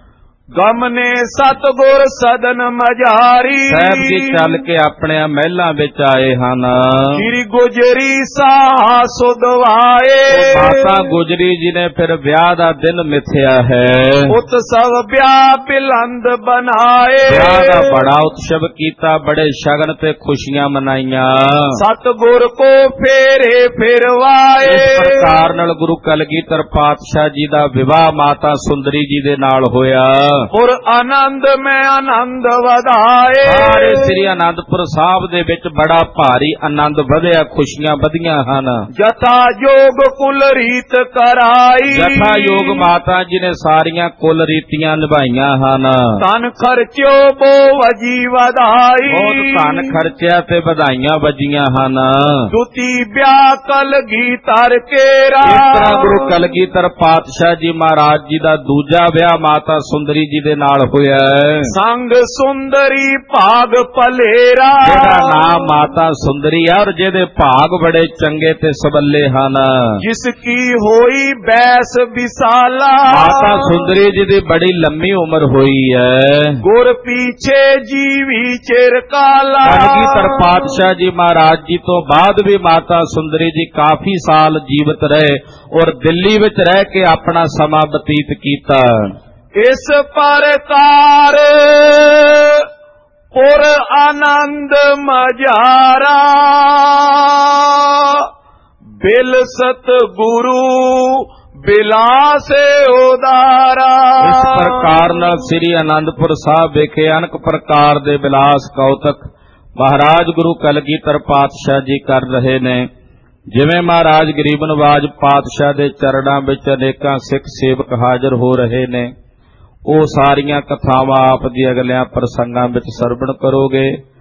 ਗਮਨੇ ਸਤਿਗੁਰ ਸਦਨ ਮਝਾਰੀ। ਸਾਹਿਬ ਜੀ ਚੱਲ ਕੇ ਆਪਣੇ ਮਹਿਲਾਂ ਵਿੱਚ ਆਏ ਹਨ। ਸ੍ਰੀ ਗੁਜਰੀ ਸਾਹਾ ਸੁਧਵਾਏ। ਮਾਤਾ ਗੁਜਰੀ ਜੀ ਨੇ ਫਿਰ ਵਿਆਹ ਦਾ ਦਿਨ ਮਿਥਿਆ ਹੈ। ਉਤਸਵ ਵਿਆਹ ਬਿਲੰਦ ਬਣਾਏ। ਵਿਆਹ ਦਾ ਬੜਾ ਉਤਸਵ ਕੀਤਾ ਬੜੇ ਸ਼ਗਨ ਤੇ ਖੁਸ਼ੀਆਂ ਮਨਾਈਆਂ। ਸਤਿਗੁਰ ਕੋ ਫੇਰੇ ਫਿਰਵਾਏ। ਇਸ ਪ੍ਰਕਾਰ ਨਾਲ ਗੁਰੂ ਕਲਗੀਧਰ ਪਾਤਸ਼ਾਹ ਜੀ ਦਾ ਵਿਵਾਹ ਮਾਤਾ ਸੁੰਦਰੀ ਜੀ ਦੇ ਨਾਲ ਹੋਇਆ। ਪੁਰ ਆਨੰਦ ਮੈਂ ਆਨੰਦ ਵਧਾਏ। ਸਾਰੇ ਸ੍ਰੀ ਅਨੰਦਪੁਰ ਸਾਹਿਬ ਦੇ ਵਿੱਚ ਬੜਾ ਭਾਰੀ ਆਨੰਦ ਵਧਿਆ ਖੁਸ਼ੀਆਂ ਵਧੀਆਂ ਹਨ। ਜਥਾ ਯੋਗ ਕੁਲ ਰੀਤ ਕਰਾਈ। ਜਥਾ ਯੋਗ ਮਾਤਾ ਜੀ ਨੇ ਸਾਰੀਆਂ ਕੁਲ ਰੀਤੀਆਂ ਨਿਭਾਈਆਂ ਹਨ। ਧਨ ਖਰਚਿਓ ਬੋ ਵਜੀ ਵਧਾਈ। ਬਹੁਤ ਧਨ ਖਰਚਿਆ ਤੇ ਵਧਾਈਆਂ ਵੱਜੀਆਂ ਹਨ। ਦੁਤੀ ਵਿਆਹ ਕਲਗੀਧਰ ਕੇਰਾ। ਇਸ ਤਰ੍ਹਾਂ ਗੁਰੂ ਕਲਗੀਧਰ ਪਾਤਸ਼ਾਹ ਜੀ ਮਹਾਰਾਜ ਜੀ ਦਾ ਦੂਜਾ ਵਿਆਹ ਮਾਤਾ ਸੁੰਦਰੀ ਜੀ ਦੇ ਨਾਲ ਹੋਇਆ। ਸੰਗ ਸੁੰਦਰੀ ਭਾਗ ਭਲੇਰਾ। ਜਿਹਦਾ ਨਾਮ ਮਾਤਾ ਸੁੰਦਰੀ ਹੈ ਔਰ ਜਿਹਦੇ ਭਾਗ ਬੜੇ ਚੰਗੇ ਤੇ ਸਬੱਲੇ ਹਨ। ਜਿਸ ਕੀ ਹੋਈ ਬੈਸ ਵਿਸਾਲਾ। ਮਾਤਾ ਸੁੰਦਰੀ ਜੀ ਦੀ ਬੜੀ ਲੰਮੀ ਉਮਰ ਹੋਈ ਹੈ। ਗੁਰ ਪੀਛੇ ਜੀਵੀ ਚਿਰ ਕਾਲਾ। ਕਲਗੀਧਰ ਪਾਤਸ਼ਾਹ ਜੀ ਮਹਾਰਾਜ ਜੀ ਤੋਂ ਬਾਅਦ ਵੀ ਮਾਤਾ ਸੁੰਦਰੀ ਜੀ ਕਾਫੀ ਸਾਲ ਜੀਵਤ ਰਹੇ ਔਰ ਦਿੱਲੀ ਵਿੱਚ ਰਹਿ ਕੇ ਆਪਣਾ ਸਮਾਂ ਬਤੀਤ ਕੀਤਾ। ਇਸ ਪ੍ਰਕਾਰ ਪੁਰ ਆਨੰਦ ਮਝਾਰਾ। ਬਿਲ ਸਤ ਗੁਰੂ ਬਿਲਾਸੇ ਉਦਾਰਾ। ਇਸ ਪ੍ਰਕਾਰ ਨਾਲ ਸ੍ਰੀ ਅਨੰਦਪੁਰ ਸਾਹਿਬ ਵਿਖੇ ਅਨੇਕ ਪ੍ਰਕਾਰ ਦੇ ਬਿਲਾਸ ਕੌਤਕ ਮਹਾਰਾਜ ਗੁਰੂ ਕਲਗੀਧਰ ਪਾਤਸ਼ਾਹ ਜੀ ਕਰ ਰਹੇ ਨੇ। ਜਿਵੇਂ ਮਹਾਰਾਜ ਗਰੀਬ ਨਵਾਜ ਪਾਤਸ਼ਾਹ ਦੇ ਚਰਨਾਂ ਵਿੱਚ ਅਨੇਕਾਂ ਸਿੱਖ ਸੇਵਕ ਹਾਜ਼ਰ ਹੋ ਰਹੇ ਨੇ ਉਹ ਸਾਰੀਆਂ ਕਥਾਵਾਂ ਆਪ ਦੀ ਅਗਲਿਆਂ ਪ੍ਰਸੰਗਾਂ ਵਿੱਚ ਸਰਵਣ ਕਰੋਗੇ।